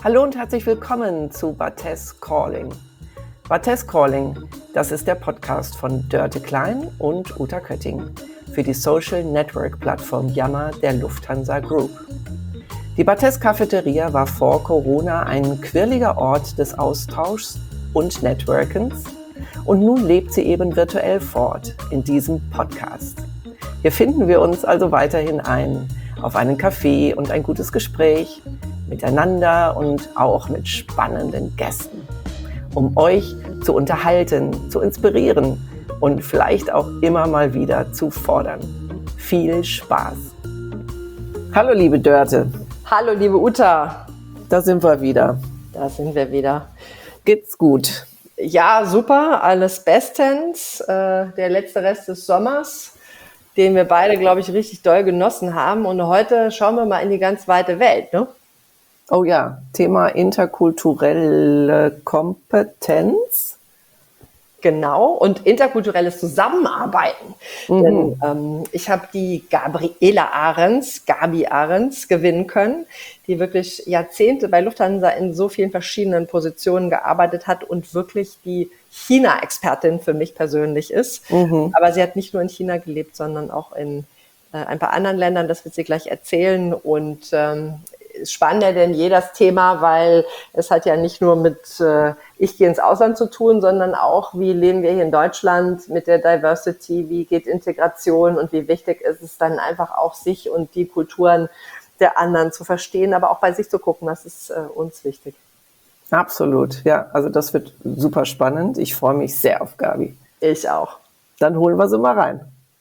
Hallo und herzlich willkommen zu Barthes Calling. Barthes Calling, das ist der Podcast von Dörte Klein und Uta Kötting für die Social Network Plattform Yammer der Lufthansa Group. Die Barthes Cafeteria war vor Corona ein quirliger Ort des Austauschs und Networkens und nun lebt sie eben virtuell fort in diesem Podcast. Hier finden wir uns also weiterhin ein auf einen Kaffee und ein gutes Gespräch miteinander und auch mit spannenden Gästen, um euch zu unterhalten, zu inspirieren und vielleicht auch immer mal wieder zu fordern. Viel Spaß! Hallo liebe Dörte. Hallo liebe Uta. Da sind wir wieder. Geht's gut? Ja, super, alles bestens. Der letzte Rest des Sommers, den wir beide, glaube ich, richtig doll genossen haben. Und heute schauen wir mal in die ganz weite Welt, ne? Oh ja, Thema interkulturelle Kompetenz. Genau, und interkulturelles Zusammenarbeiten. Denn ich habe die Gabi Ahrens gewinnen können, die wirklich Jahrzehnte bei Lufthansa in so vielen verschiedenen Positionen gearbeitet hat und wirklich die China-Expertin für mich persönlich ist. Aber sie hat nicht nur in China gelebt, sondern auch in ein paar anderen Ländern. Das wird sie gleich erzählen. Und spannender denn je das Thema, weil es hat ja nicht nur mit ich gehe ins Ausland zu tun, sondern auch, wie leben wir hier in Deutschland mit der Diversity, wie geht Integration und wie wichtig ist es dann einfach auch, sich und die Kulturen der anderen zu verstehen, aber auch bei sich zu gucken, was ist uns wichtig. Absolut, ja, also das wird super spannend. Ich freue mich sehr auf Gabi. Ich auch. Dann holen wir sie mal rein.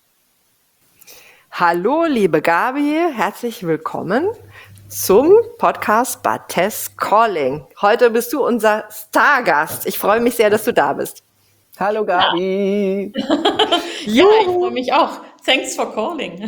Hallo, liebe Gabi, herzlich willkommen zum Podcast Barthes Calling. Heute bist du unser Stargast. Ich freue mich sehr, dass du da bist. Hallo Gabi. Ja, ich freue mich auch. Thanks for calling.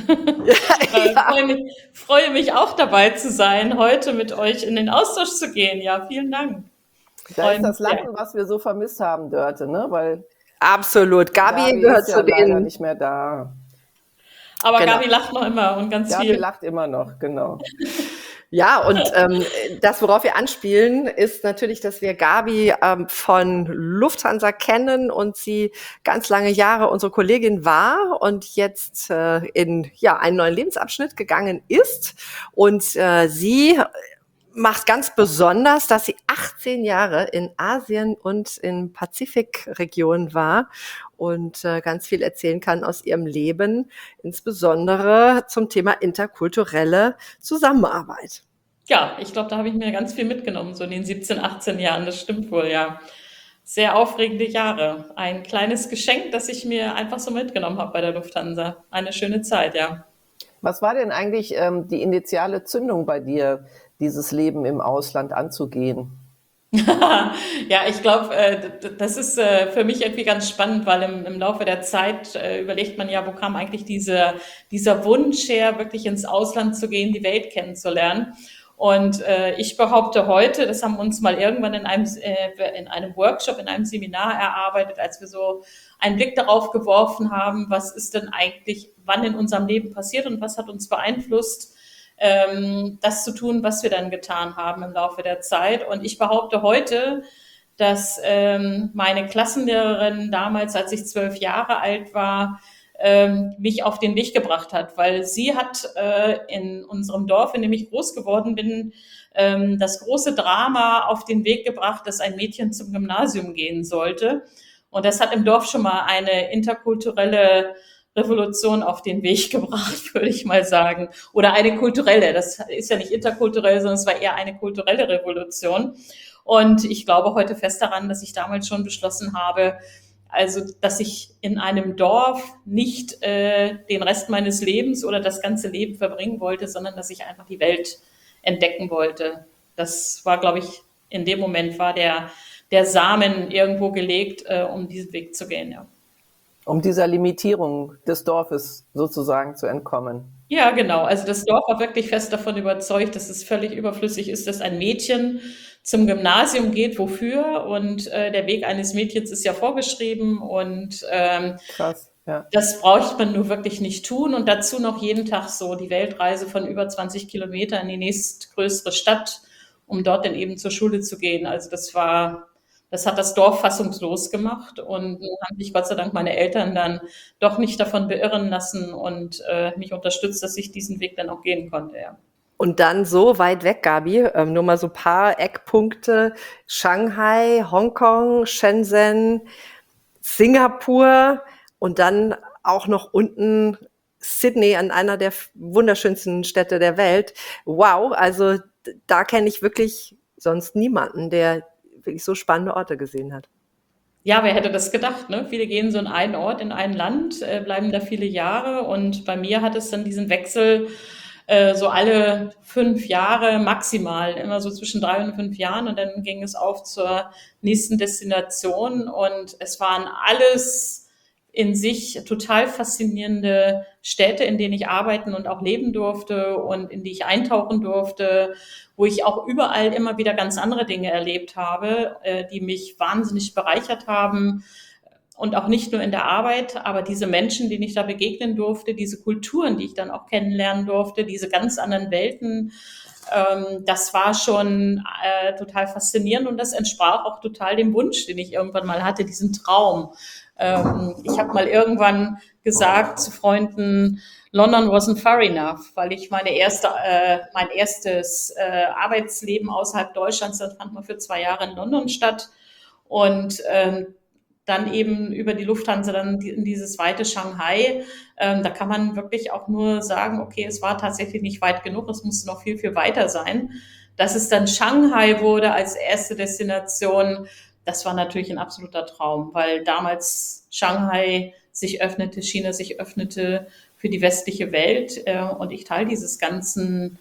Ich freue mich auch dabei zu sein, heute mit euch in den Austausch zu gehen. Ja, vielen Dank. Da ist das Lachen, was wir so vermisst haben, Dörte, ne? Weil absolut. Gabi gehört ist ja zu leider den nicht mehr da. Aber genau. Gabi lacht noch immer und ganz Gabi viel. Gabi lacht immer noch, genau. Ja, und das, worauf wir anspielen, ist natürlich, dass wir Gabi von Lufthansa kennen und sie ganz lange Jahre unsere Kollegin war und jetzt in einen neuen Lebensabschnitt gegangen ist. Und sie macht ganz besonders, dass sie 18 Jahre in Asien und in Pazifikregion war und ganz viel erzählen kann aus ihrem Leben, insbesondere zum Thema interkulturelle Zusammenarbeit. Ja, ich glaube, da habe ich mir ganz viel mitgenommen, so in den 17, 18 Jahren, das stimmt wohl, ja. Sehr aufregende Jahre. Ein kleines Geschenk, das ich mir einfach so mitgenommen habe bei der Lufthansa. Eine schöne Zeit, ja. Was war denn eigentlich die initiale Zündung bei dir, dieses Leben im Ausland anzugehen? Ja, ich glaube, das ist für mich irgendwie ganz spannend, weil im Laufe der Zeit überlegt man ja, wo kam eigentlich dieser Wunsch her, wirklich ins Ausland zu gehen, die Welt kennenzulernen. Und ich behaupte heute, das haben wir uns mal irgendwann in einem Workshop, in einem Seminar erarbeitet, als wir so einen Blick darauf geworfen haben, was ist denn eigentlich, wann in unserem Leben passiert und was hat uns beeinflusst, das zu tun, was wir dann getan haben im Laufe der Zeit. Und ich behaupte heute, dass meine Klassenlehrerin damals, als ich 12 Jahre alt war, mich auf den Weg gebracht hat, weil sie hat in unserem Dorf, in dem ich groß geworden bin, das große Drama auf den Weg gebracht, dass ein Mädchen zum Gymnasium gehen sollte. Und das hat im Dorf schon mal eine interkulturelle Revolution auf den Weg gebracht, würde ich mal sagen. Oder eine kulturelle. Das ist ja nicht interkulturell, sondern es war eher eine kulturelle Revolution. Und ich glaube heute fest daran, dass ich damals schon beschlossen habe, also dass ich in einem Dorf nicht den Rest meines Lebens oder das ganze Leben verbringen wollte, sondern dass ich einfach die Welt entdecken wollte. Das war, glaube ich, in dem Moment war der Samen irgendwo gelegt, um diesen Weg zu gehen, ja. Um dieser Limitierung des Dorfes sozusagen zu entkommen. Ja, genau. Also das Dorf war wirklich fest davon überzeugt, dass es völlig überflüssig ist, dass ein Mädchen zum Gymnasium geht. Wofür? Und der Weg eines Mädchens ist ja vorgeschrieben und krass. Ja. Das braucht man nur wirklich nicht tun. Und dazu noch jeden Tag so die Weltreise von über 20 Kilometer in die nächstgrößere Stadt, um dort dann eben zur Schule zu gehen. Also das hat das Dorf fassungslos gemacht und nun haben sich Gott sei Dank meine Eltern dann doch nicht davon beirren lassen und mich unterstützt, dass ich diesen Weg dann auch gehen konnte, ja. Und dann so weit weg, Gabi, nur mal so ein paar Eckpunkte. Shanghai, Hongkong, Shenzhen, Singapur und dann auch noch unten Sydney, an einer der wunderschönsten Städte der Welt. Wow, also da kenne ich wirklich sonst niemanden, der wirklich so spannende Orte gesehen hat. Ja, wer hätte das gedacht, ne? Viele gehen so in einen Ort, in ein Land, bleiben da viele Jahre und bei mir hat es dann diesen Wechsel so alle 5 Jahre maximal, immer so zwischen 3 und 5 Jahren und dann ging es auf zur nächsten Destination und es waren alles in sich total faszinierende Städte, in denen ich arbeiten und auch leben durfte und in die ich eintauchen durfte, wo ich auch überall immer wieder ganz andere Dinge erlebt habe, die mich wahnsinnig bereichert haben. Und auch nicht nur in der Arbeit, aber diese Menschen, denen ich da begegnen durfte, diese Kulturen, die ich dann auch kennenlernen durfte, diese ganz anderen Welten, das war schon total faszinierend und das entsprach auch total dem Wunsch, den ich irgendwann mal hatte, diesen Traum. Ich habe mal irgendwann gesagt zu Freunden, London wasn't far enough, weil ich mein erstes Arbeitsleben außerhalb Deutschlands, das fand mal für 2 Jahre in London statt und dann eben über die Lufthansa dann in dieses weite Shanghai. Da kann man wirklich auch nur sagen, okay, es war tatsächlich nicht weit genug, es musste noch viel, viel weiter sein. Dass es dann Shanghai wurde als erste Destination, das war natürlich ein absoluter Traum, weil damals Shanghai sich öffnete, China sich öffnete für die westliche Welt und ich Teil dieser ganzen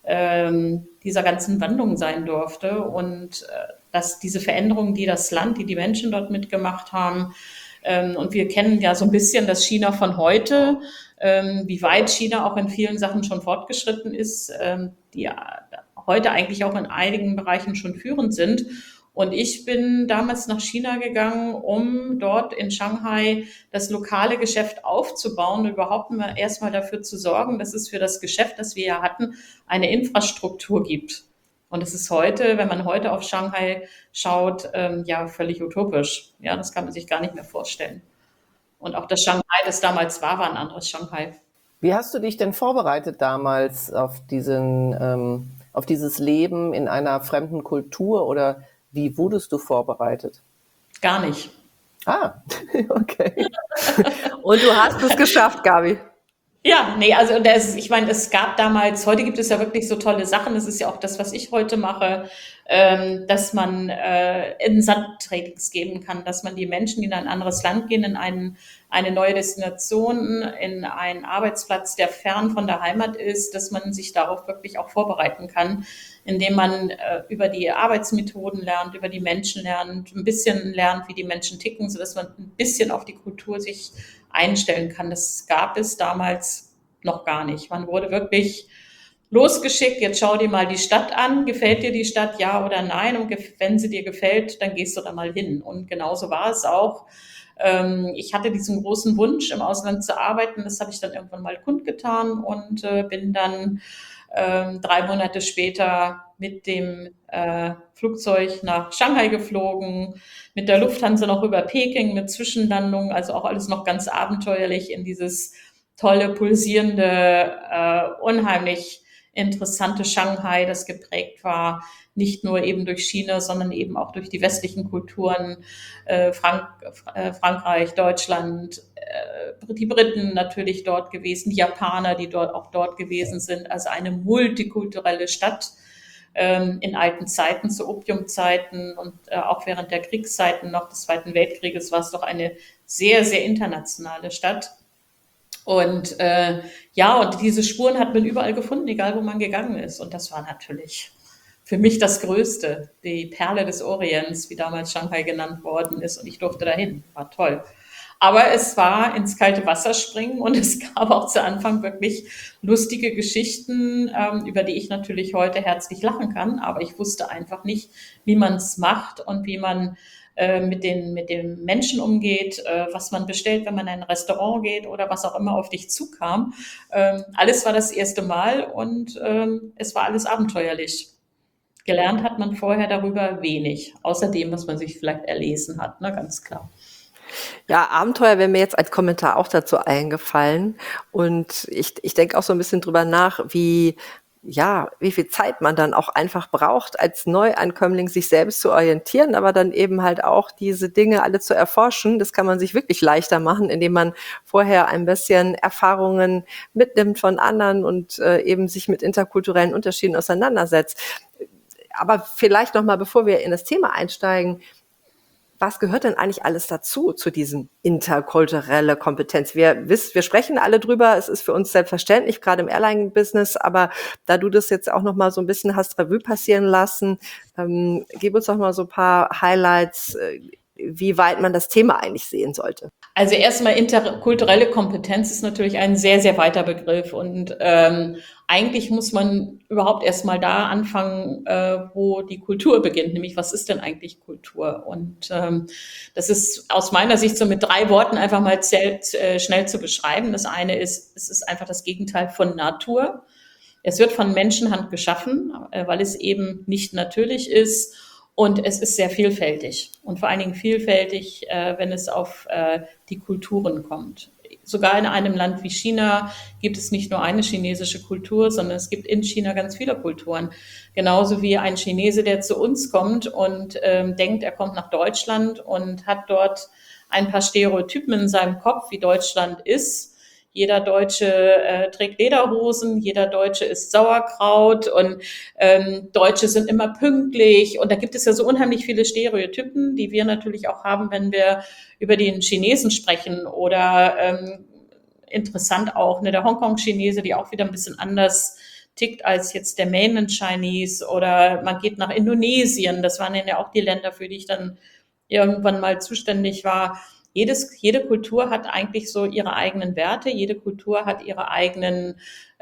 Wandlung sein durfte und dass diese Veränderungen, die das Land, die Menschen dort mitgemacht haben, und wir kennen ja so ein bisschen das China von heute, wie weit China auch in vielen Sachen schon fortgeschritten ist, die heute eigentlich auch in einigen Bereichen schon führend sind. Und ich bin damals nach China gegangen, um dort in Shanghai das lokale Geschäft aufzubauen und überhaupt erstmal dafür zu sorgen, dass es für das Geschäft, das wir ja hatten, eine Infrastruktur gibt. Und es ist heute, wenn man heute auf Shanghai schaut, ja völlig utopisch. Ja, das kann man sich gar nicht mehr vorstellen. Und auch das Shanghai, das damals war ein anderes Shanghai. Wie hast du dich denn vorbereitet damals auf auf dieses Leben in einer fremden Kultur oder wie wurdest du vorbereitet? Gar nicht. Ah, okay. Und du hast es geschafft, Gabi. Ja, nee, also ich meine, es gab damals, heute gibt es ja wirklich so tolle Sachen, das ist ja auch das, was ich heute mache, dass man Insight-Trainings geben kann, dass man die Menschen, die in ein anderes Land gehen, in eine neue Destination, in einen Arbeitsplatz, der fern von der Heimat ist, dass man sich darauf wirklich auch vorbereiten kann, indem man über die Arbeitsmethoden lernt, über die Menschen lernt, ein bisschen lernt, wie die Menschen ticken, sodass man ein bisschen auf die Kultur sich einstellen kann. Das gab es damals noch gar nicht. Man wurde wirklich losgeschickt, jetzt schau dir mal die Stadt an, gefällt dir die Stadt, ja oder nein? Und wenn sie dir gefällt, dann gehst du da mal hin. Und genauso war es auch. Ich hatte diesen großen Wunsch, im Ausland zu arbeiten. Das habe ich dann irgendwann mal kundgetan und bin dann 3 Monate später mit dem Flugzeug nach Shanghai geflogen, mit der Lufthansa noch über Peking mit Zwischenlandung, also auch alles noch ganz abenteuerlich in dieses tolle, pulsierende, unheimlich interessante Shanghai, das geprägt war, nicht nur eben durch China, sondern eben auch durch die westlichen Kulturen, Frankreich, Deutschland, die Briten natürlich dort gewesen, die Japaner, die dort gewesen sind, also eine multikulturelle Stadt in alten Zeiten, zu Opiumzeiten und auch während der Kriegszeiten noch des Zweiten Weltkrieges war es doch eine sehr, sehr internationale Stadt. Und ja, und diese Spuren hat man überall gefunden, egal wo man gegangen ist. Und das war natürlich für mich das Größte, die Perle des Orients, wie damals Shanghai genannt worden ist. Und ich durfte dahin, war toll. Aber es war ins kalte Wasser springen und es gab auch zu Anfang wirklich lustige Geschichten, über die ich natürlich heute herzlich lachen kann. Aber ich wusste einfach nicht, wie man es macht und wie man mit den Menschen umgeht, was man bestellt, wenn man in ein Restaurant geht oder was auch immer auf dich zukam. Alles war das erste Mal und es war alles abenteuerlich. Gelernt hat man vorher darüber wenig, außer dem, was man sich vielleicht erlesen hat, ne, ganz klar. Ja, Abenteuer wäre mir jetzt als Kommentar auch dazu eingefallen. Und ich denke auch so ein bisschen drüber nach, wie viel Zeit man dann auch einfach braucht, als Neuankömmling sich selbst zu orientieren, aber dann eben halt auch diese Dinge alle zu erforschen. Das kann man sich wirklich leichter machen, indem man vorher ein bisschen Erfahrungen mitnimmt von anderen und eben sich mit interkulturellen Unterschieden auseinandersetzt. Aber vielleicht noch mal, bevor wir in das Thema einsteigen, was gehört denn eigentlich alles dazu, zu diesem interkulturelle Kompetenz? Wir sprechen alle drüber, es ist für uns selbstverständlich, gerade im Airline-Business, aber da du das jetzt auch noch mal so ein bisschen hast Revue passieren lassen, gib uns doch mal so ein paar Highlights, wie weit man das Thema eigentlich sehen sollte. Also erstmal interkulturelle Kompetenz ist natürlich ein sehr, sehr weiter Begriff und eigentlich muss man überhaupt erstmal da anfangen, wo die Kultur beginnt, nämlich was ist denn eigentlich Kultur? Und das ist aus meiner Sicht so mit 3 Worten einfach mal schnell zu beschreiben. Das eine ist, es ist einfach das Gegenteil von Natur. Es wird von Menschenhand geschaffen, weil es eben nicht natürlich ist. Und es ist sehr vielfältig und vor allen Dingen vielfältig, wenn es auf die Kulturen kommt. Sogar in einem Land wie China gibt es nicht nur eine chinesische Kultur, sondern es gibt in China ganz viele Kulturen. Genauso wie ein Chinese, der zu uns kommt und denkt, er kommt nach Deutschland und hat dort ein paar Stereotypen in seinem Kopf, wie Deutschland ist. Jeder Deutsche trägt Lederhosen, jeder Deutsche isst Sauerkraut und Deutsche sind immer pünktlich. Und da gibt es ja so unheimlich viele Stereotypen, die wir natürlich auch haben, wenn wir über den Chinesen sprechen. Oder interessant auch, ne, der Hongkong-Chinese, die auch wieder ein bisschen anders tickt als jetzt der Mainland Chinese. Oder man geht nach Indonesien, das waren ja auch die Länder, für die ich dann irgendwann mal zuständig war. Jede Kultur hat eigentlich so ihre eigenen Werte, jede Kultur hat ihre eigenen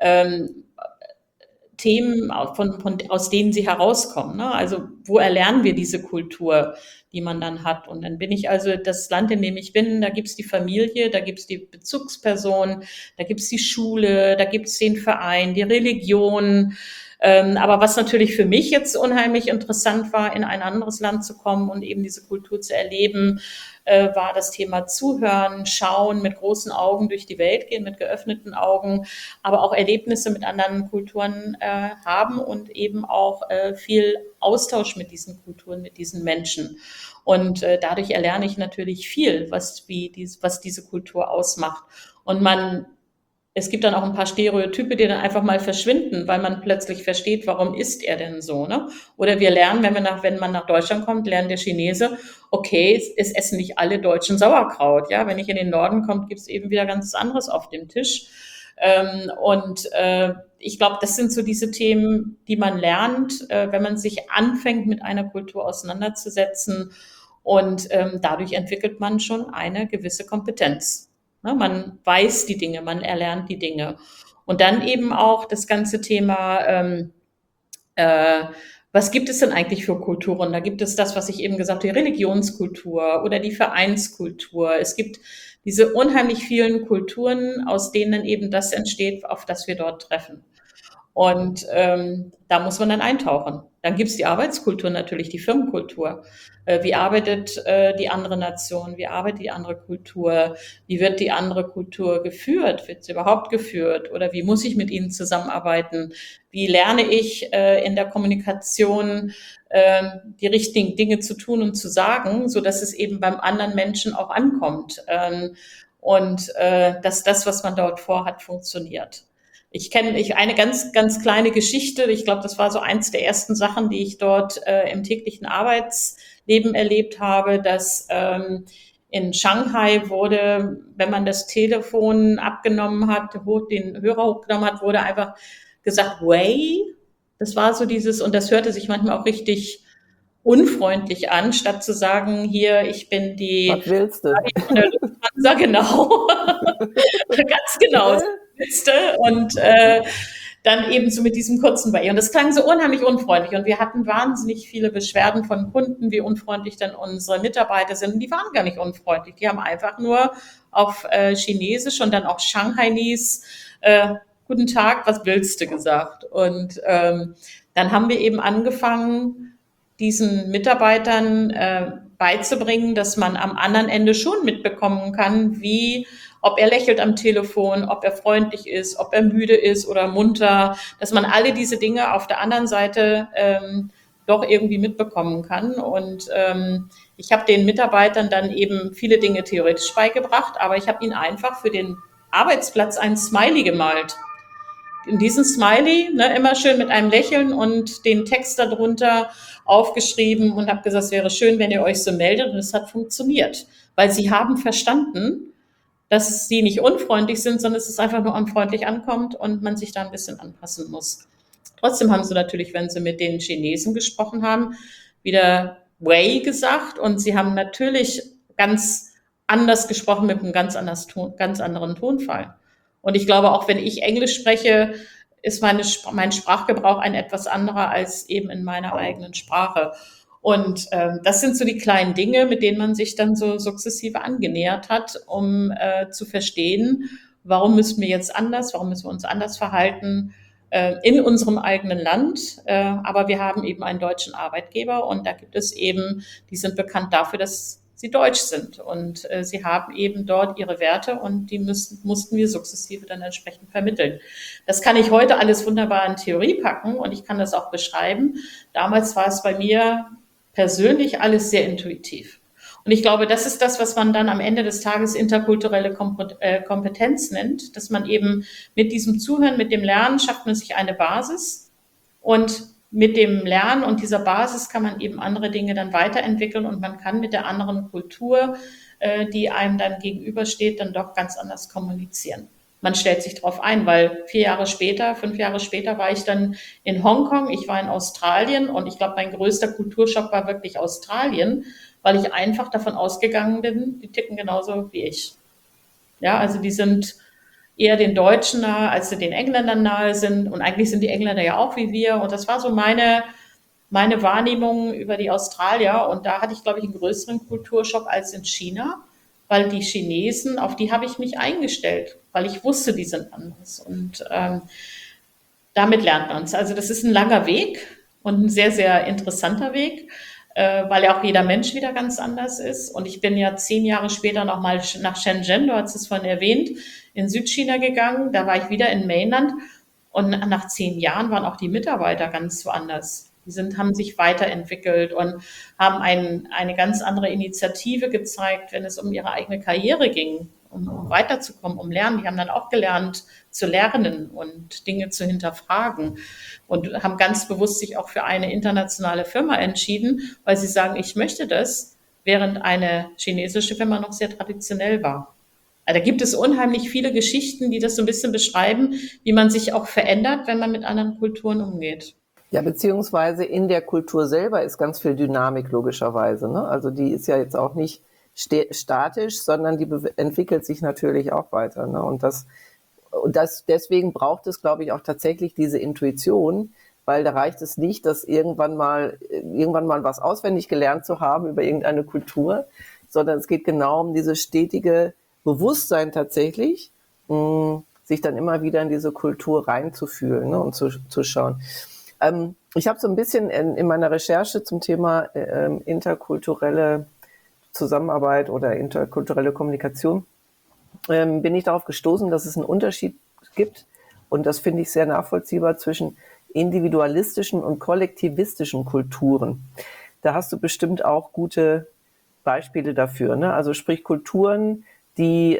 Themen, aus denen sie herauskommen. Ne? Also wo erlernen wir diese Kultur, die man dann hat? Und dann bin ich also das Land, in dem ich bin, da gibt's die Familie, da gibt's die Bezugsperson, da gibt's die Schule, da gibt's den Verein, die Religion. Aber was natürlich für mich jetzt unheimlich interessant war, in ein anderes Land zu kommen und eben diese Kultur zu erleben, war das Thema Zuhören, Schauen, mit großen Augen durch die Welt gehen, mit geöffneten Augen, aber auch Erlebnisse mit anderen Kulturen haben und eben auch viel Austausch mit diesen Kulturen, mit diesen Menschen. Und dadurch erlerne ich natürlich viel, was diese Kultur ausmacht. Und es gibt dann auch ein paar Stereotype, die dann einfach mal verschwinden, weil man plötzlich versteht, warum ist er denn so, ne? Oder wir lernen, wenn man nach Deutschland kommt, lernt der Chinese, okay, es essen nicht alle Deutschen Sauerkraut, ja? Wenn ich in den Norden komme, gibt es eben wieder ganz anderes auf dem Tisch. Ich glaube, das sind so diese Themen, die man lernt, wenn man sich anfängt, mit einer Kultur auseinanderzusetzen. Und dadurch entwickelt man schon eine gewisse Kompetenz. Man weiß die Dinge, man erlernt die Dinge. Und dann eben auch das ganze Thema, was gibt es denn eigentlich für Kulturen? Da gibt es das, was ich eben gesagt habe, die Religionskultur oder die Vereinskultur. Es gibt diese unheimlich vielen Kulturen, aus denen eben das entsteht, auf das wir dort treffen. Und da muss man dann eintauchen. Dann gibt's die Arbeitskultur natürlich, die Firmenkultur. Wie arbeitet die andere Nation? Wie arbeitet die andere Kultur? Wie wird die andere Kultur geführt? Wird sie überhaupt geführt? Oder wie muss ich mit ihnen zusammenarbeiten? Wie lerne ich in der Kommunikation die richtigen Dinge zu tun und zu sagen, so dass es eben beim anderen Menschen auch ankommt und dass das, was man dort vorhat, funktioniert. Ich kenne eine ganz, ganz kleine Geschichte. Ich glaube, das war so eins der ersten Sachen, die ich dort im täglichen Arbeitsleben erlebt habe, dass in Shanghai wurde, wenn man das Telefon abgenommen hat, den Hörer hochgenommen hat, wurde einfach gesagt, Wei. Das war so dieses, und das hörte sich manchmal auch richtig unfreundlich an, statt zu sagen, hier, ich bin die... Was willst du? Von der Lufthansa, genau. Ganz genau. Und dann eben so mit diesem kurzen Bei. Und das klang so unheimlich unfreundlich. Und wir hatten wahnsinnig viele Beschwerden von Kunden, wie unfreundlich denn unsere Mitarbeiter sind. Und die waren gar nicht unfreundlich. Die haben einfach nur auf Chinesisch und dann auch Shanghainese guten Tag, was willst du gesagt? Und dann haben wir eben angefangen, diesen Mitarbeitern beizubringen, dass man am anderen Ende schon mitbekommen kann, ob er lächelt am Telefon, ob er freundlich ist, ob er müde ist oder munter, dass man alle diese Dinge auf der anderen Seite doch irgendwie mitbekommen kann. Und ich habe den Mitarbeitern dann eben viele Dinge theoretisch beigebracht, aber ich habe ihnen einfach für den Arbeitsplatz ein Smiley gemalt. In diesem Smiley, ne, immer schön mit einem Lächeln und den Text darunter aufgeschrieben und habe gesagt, es wäre schön, wenn ihr euch so meldet. Und es hat funktioniert, weil sie haben verstanden, dass sie nicht unfreundlich sind, sondern dass es einfach nur unfreundlich ankommt und man sich da ein bisschen anpassen muss. Trotzdem haben sie natürlich, wenn sie mit den Chinesen gesprochen haben, wieder Wei gesagt und sie haben natürlich ganz anders gesprochen mit einem ganz anderen Tonfall. Und ich glaube, auch wenn ich Englisch spreche, ist mein Sprachgebrauch ein etwas anderer als eben in meiner eigenen Sprache. Und das sind so die kleinen Dinge, mit denen man sich dann so sukzessive angenähert hat, um zu verstehen, warum müssen wir jetzt anders, warum müssen wir uns anders verhalten in unserem eigenen Land. Aber wir haben eben einen deutschen Arbeitgeber und da gibt es eben, die sind bekannt dafür, dass sie deutsch sind und sie haben eben dort ihre Werte und die mussten wir sukzessive dann entsprechend vermitteln. Das kann ich heute alles wunderbar in Theorie packen und ich kann das auch beschreiben. Damals war es bei mir persönlich alles sehr intuitiv. Und ich glaube, das ist das, was man dann am Ende des Tages interkulturelle Kompetenz nennt, dass man eben mit diesem Zuhören, mit dem Lernen schafft man sich eine Basis und mit dem Lernen und dieser Basis kann man eben andere Dinge dann weiterentwickeln und man kann mit der anderen Kultur, die einem dann gegenübersteht, dann doch ganz anders kommunizieren. Man stellt sich darauf ein, weil 5 Jahre später war ich dann in Hongkong, ich war in Australien und ich glaube, mein größter Kulturschock war wirklich Australien, weil ich einfach davon ausgegangen bin, die ticken genauso wie ich. Ja, also die sind eher den Deutschen nahe, als sie den Engländern nahe sind. Und eigentlich sind die Engländer ja auch wie wir. Und das war so meine Wahrnehmung über die Australier. Und da hatte ich, glaube ich, einen größeren Kulturschock als in China, weil die Chinesen, auf die habe ich mich eingestellt, weil ich wusste, die sind anders. Und damit lernt man es. Also das ist ein langer Weg und ein sehr, sehr interessanter Weg, weil ja auch jeder Mensch wieder ganz anders ist. Und ich bin ja 10 Jahre später nochmal nach Shenzhen, du hast es vorhin erwähnt, in Südchina gegangen. Da war ich wieder in Mainland. Und nach 10 Jahren waren auch die Mitarbeiter ganz woanders. Haben sich weiterentwickelt und haben eine ganz andere Initiative gezeigt, wenn es um ihre eigene Karriere ging, um weiterzukommen, um Lernen. Die haben dann auch gelernt zu lernen und Dinge zu hinterfragen und haben ganz bewusst sich auch für eine internationale Firma entschieden, weil sie sagen, ich möchte das, während eine chinesische Firma noch sehr traditionell war. Also da gibt es unheimlich viele Geschichten, die das so ein bisschen beschreiben, wie man sich auch verändert, wenn man mit anderen Kulturen umgeht. Ja, beziehungsweise in der Kultur selber ist ganz viel Dynamik logischerweise, ne? Also die ist ja jetzt auch nicht statisch, sondern die entwickelt sich natürlich auch weiter, ne? Und deswegen braucht es, glaube ich, auch tatsächlich diese Intuition, weil da reicht es nicht, dass irgendwann mal was auswendig gelernt zu haben über irgendeine Kultur, sondern es geht genau um dieses stetige Bewusstsein tatsächlich, sich dann immer wieder in diese Kultur reinzufühlen, ne, und zu schauen. Ich habe so ein bisschen in meiner Recherche zum Thema interkulturelle Zusammenarbeit oder interkulturelle Kommunikation bin ich darauf gestoßen, dass es einen Unterschied gibt, und das finde ich sehr nachvollziehbar, zwischen individualistischen und kollektivistischen Kulturen. Da hast du bestimmt auch gute Beispiele dafür, ne? Also sprich Kulturen, die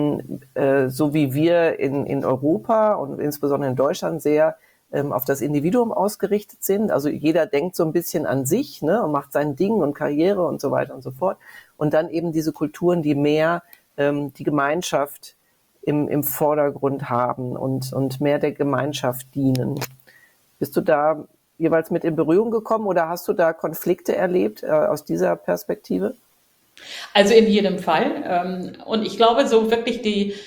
so wie wir in Europa und insbesondere in Deutschland sehr auf das Individuum ausgerichtet sind. Also jeder denkt so ein bisschen an sich, ne, und macht sein Ding und Karriere und so weiter und so fort. Und dann eben diese Kulturen, die mehr die Gemeinschaft im Vordergrund haben und mehr der Gemeinschaft dienen. Bist du da jeweils mit in Berührung gekommen oder hast du da Konflikte erlebt aus dieser Perspektive? Also in jedem Fall. Und ich glaube, so wirklich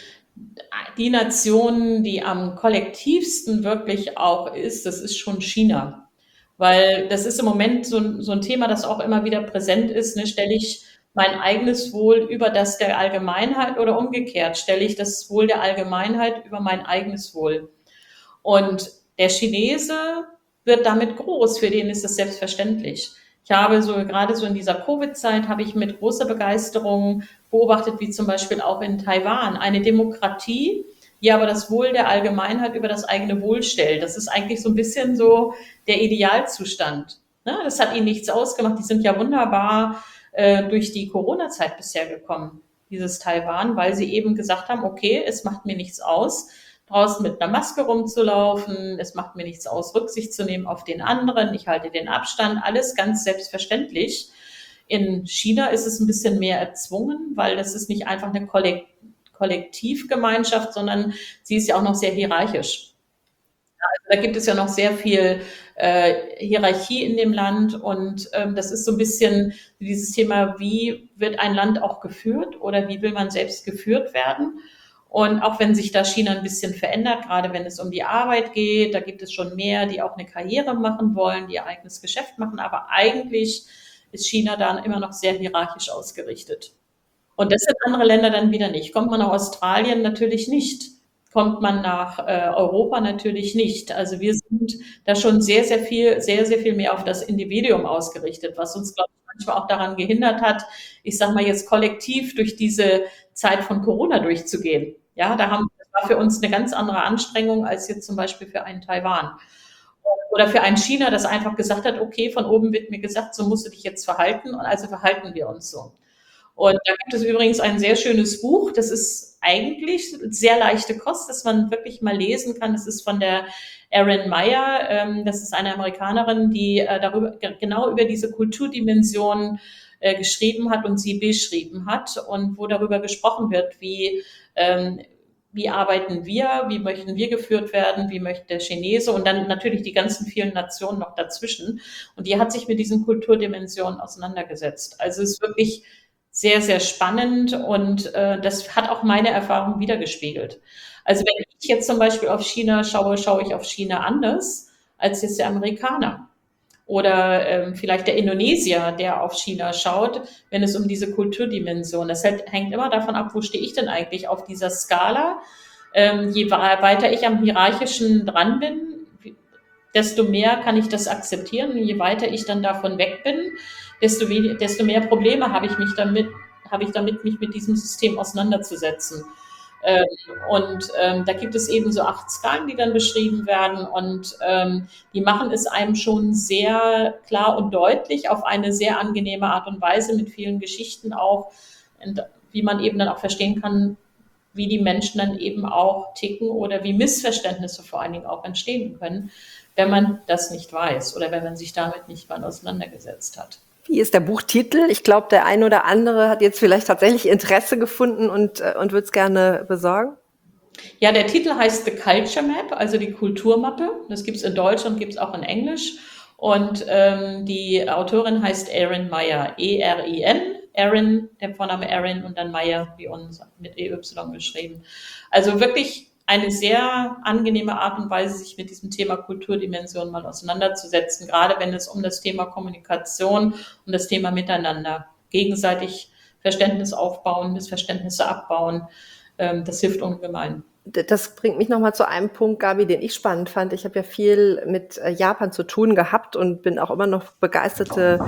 die Nation, die am kollektivsten wirklich auch ist, das ist schon China. Weil das ist im Moment so ein Thema, das auch immer wieder präsent ist. Ne? Stelle ich mein eigenes Wohl über das der Allgemeinheit oder umgekehrt? Stelle ich das Wohl der Allgemeinheit über mein eigenes Wohl? Und der Chinese wird damit groß, für den ist es selbstverständlich. Ich habe so, gerade so in dieser Covid-Zeit, habe ich mit großer Begeisterung beobachtet, wie zum Beispiel auch in Taiwan, eine Demokratie, die aber das Wohl der Allgemeinheit über das eigene Wohl stellt. Das ist eigentlich so ein bisschen so der Idealzustand. Ne? Das hat ihnen nichts ausgemacht. Die sind ja wunderbar durch die Corona-Zeit bisher gekommen, dieses Taiwan, weil sie eben gesagt haben, okay, es macht mir nichts aus, draußen mit einer Maske rumzulaufen, es macht mir nichts aus, Rücksicht zu nehmen auf den anderen, ich halte den Abstand, alles ganz selbstverständlich. In China ist es ein bisschen mehr erzwungen, weil das ist nicht einfach eine Kollektivgemeinschaft, sondern sie ist ja auch noch sehr hierarchisch. Also da gibt es ja noch sehr viel Hierarchie in dem Land und das ist so ein bisschen dieses Thema, wie wird ein Land auch geführt oder wie will man selbst geführt werden? Und auch wenn sich da China ein bisschen verändert, gerade wenn es um die Arbeit geht, da gibt es schon mehr, die auch eine Karriere machen wollen, die ihr eigenes Geschäft machen, aber eigentlich ist China da immer noch sehr hierarchisch ausgerichtet. Und das sind andere Länder dann wieder nicht. Kommt man nach Australien natürlich nicht. Kommt man nach Europa natürlich nicht. Also wir sind da schon sehr, sehr viel mehr auf das Individuum ausgerichtet, was uns, glaube ich, manchmal auch daran gehindert hat, ich sage mal jetzt kollektiv durch diese Zeit von Corona durchzugehen. Ja, das war für uns eine ganz andere Anstrengung als jetzt zum Beispiel für einen Taiwan. Oder für ein China, das einfach gesagt hat, okay, von oben wird mir gesagt, so musst du dich jetzt verhalten und also verhalten wir uns so. Und da gibt es übrigens ein sehr schönes Buch, das ist eigentlich sehr leichte Kost, dass man wirklich mal lesen kann. Das ist von der Erin Meyer, das ist eine Amerikanerin, die genau über diese Kulturdimension geschrieben hat und sie beschrieben hat und wo darüber gesprochen wird, wie arbeiten wir, wie möchten wir geführt werden, wie möchte der Chinese und dann natürlich die ganzen vielen Nationen noch dazwischen. Und die hat sich mit diesen Kulturdimensionen auseinandergesetzt. Also es ist wirklich sehr, sehr spannend und das hat auch meine Erfahrung wiedergespiegelt. Also wenn ich jetzt zum Beispiel auf China schaue, schaue ich auf China anders als jetzt der Amerikaner. Oder vielleicht der Indonesier, der auf China schaut, wenn es um diese Kulturdimension. Das hängt immer davon ab, wo stehe ich denn eigentlich auf dieser Skala. Je weiter ich am Hierarchischen dran bin, desto mehr kann ich das akzeptieren. Und je weiter ich dann davon weg bin, desto mehr Probleme habe ich damit, mich mit diesem System auseinanderzusetzen. Da gibt es eben so 8 Skalen, die dann beschrieben werden und die machen es einem schon sehr klar und deutlich auf eine sehr angenehme Art und Weise mit vielen Geschichten auch, wie man eben dann auch verstehen kann, wie die Menschen dann eben auch ticken oder wie Missverständnisse vor allen Dingen auch entstehen können, wenn man das nicht weiß oder wenn man sich damit nicht mal auseinandergesetzt hat. Wie ist der Buchtitel? Ich glaube, der ein oder andere hat jetzt vielleicht tatsächlich Interesse gefunden und würde es gerne besorgen. Ja, der Titel heißt The Culture Map, also die Kulturmappe. Das gibt es in Deutsch und gibt es auch in Englisch. Und die Autorin heißt Erin Meyer, E-R-I-N. Erin, der Vorname Erin und dann Meyer wie uns mit E-Y geschrieben. Also wirklich eine sehr angenehme Art und Weise, sich mit diesem Thema Kulturdimension mal auseinanderzusetzen, gerade wenn es um das Thema Kommunikation und das Thema Miteinander, gegenseitig Verständnis aufbauen, Missverständnisse abbauen, das hilft ungemein. Das bringt mich nochmal zu einem Punkt, Gabi, den ich spannend fand. Ich habe ja viel mit Japan zu tun gehabt und bin auch immer noch begeisterte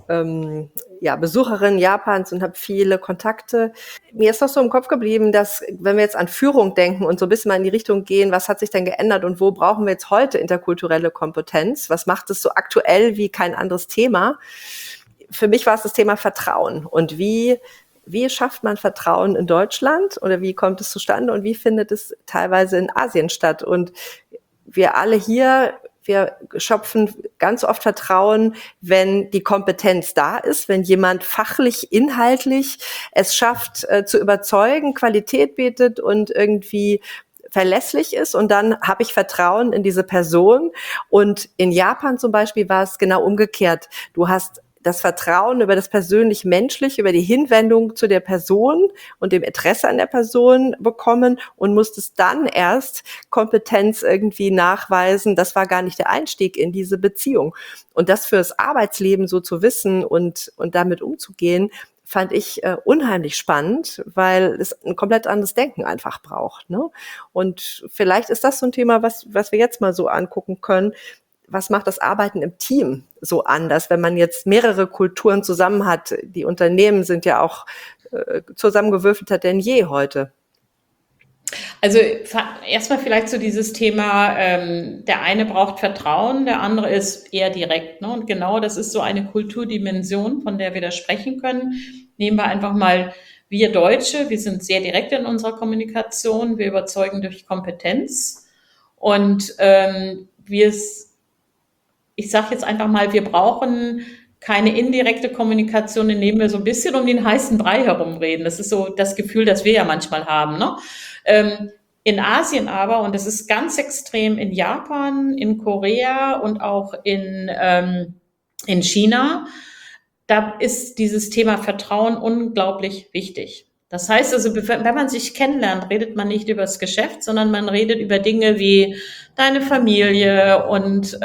Besucherin Japans und habe viele Kontakte. Mir ist noch so im Kopf geblieben, dass, wenn wir jetzt an Führung denken und so ein bisschen mal in die Richtung gehen, was hat sich denn geändert und wo brauchen wir jetzt heute interkulturelle Kompetenz? Was macht es so aktuell wie kein anderes Thema? Für mich war es das Thema Vertrauen und wie schafft man Vertrauen in Deutschland oder wie kommt es zustande und wie findet es teilweise in Asien statt? Und wir alle hier, wir schöpfen ganz oft Vertrauen, wenn die Kompetenz da ist, wenn jemand fachlich, inhaltlich es schafft zu überzeugen, Qualität bietet und irgendwie verlässlich ist und dann habe ich Vertrauen in diese Person. Und in Japan zum Beispiel war es genau umgekehrt. Du hast das Vertrauen über das persönlich-menschliche, über die Hinwendung zu der Person und dem Interesse an der Person bekommen und musstest dann erst Kompetenz irgendwie nachweisen. Das war gar nicht der Einstieg in diese Beziehung. Und das fürs Arbeitsleben so zu wissen und damit umzugehen, fand ich unheimlich spannend, weil es ein komplett anderes Denken einfach braucht, ne? Und vielleicht ist das so ein Thema, was wir jetzt mal so angucken können. Was macht das Arbeiten im Team so anders, wenn man jetzt mehrere Kulturen zusammen hat? Die Unternehmen sind ja auch zusammengewürfelter denn je heute. Also erstmal vielleicht so dieses Thema, der eine braucht Vertrauen, der andere ist eher direkt. Ne? Und genau das ist so eine Kulturdimension, von der wir da sprechen können. Nehmen wir einfach mal wir Deutsche, wir sind sehr direkt in unserer Kommunikation, wir überzeugen durch Kompetenz und ich sage jetzt einfach mal, wir brauchen keine indirekte Kommunikation, indem wir so ein bisschen um den heißen Brei herumreden. Das ist so das Gefühl, das wir ja manchmal haben. Ne? In Asien aber, und das ist ganz extrem in Japan, in Korea und auch in China, da ist dieses Thema Vertrauen unglaublich wichtig. Das heißt also, wenn man sich kennenlernt, redet man nicht über das Geschäft, sondern man redet über Dinge wie deine Familie und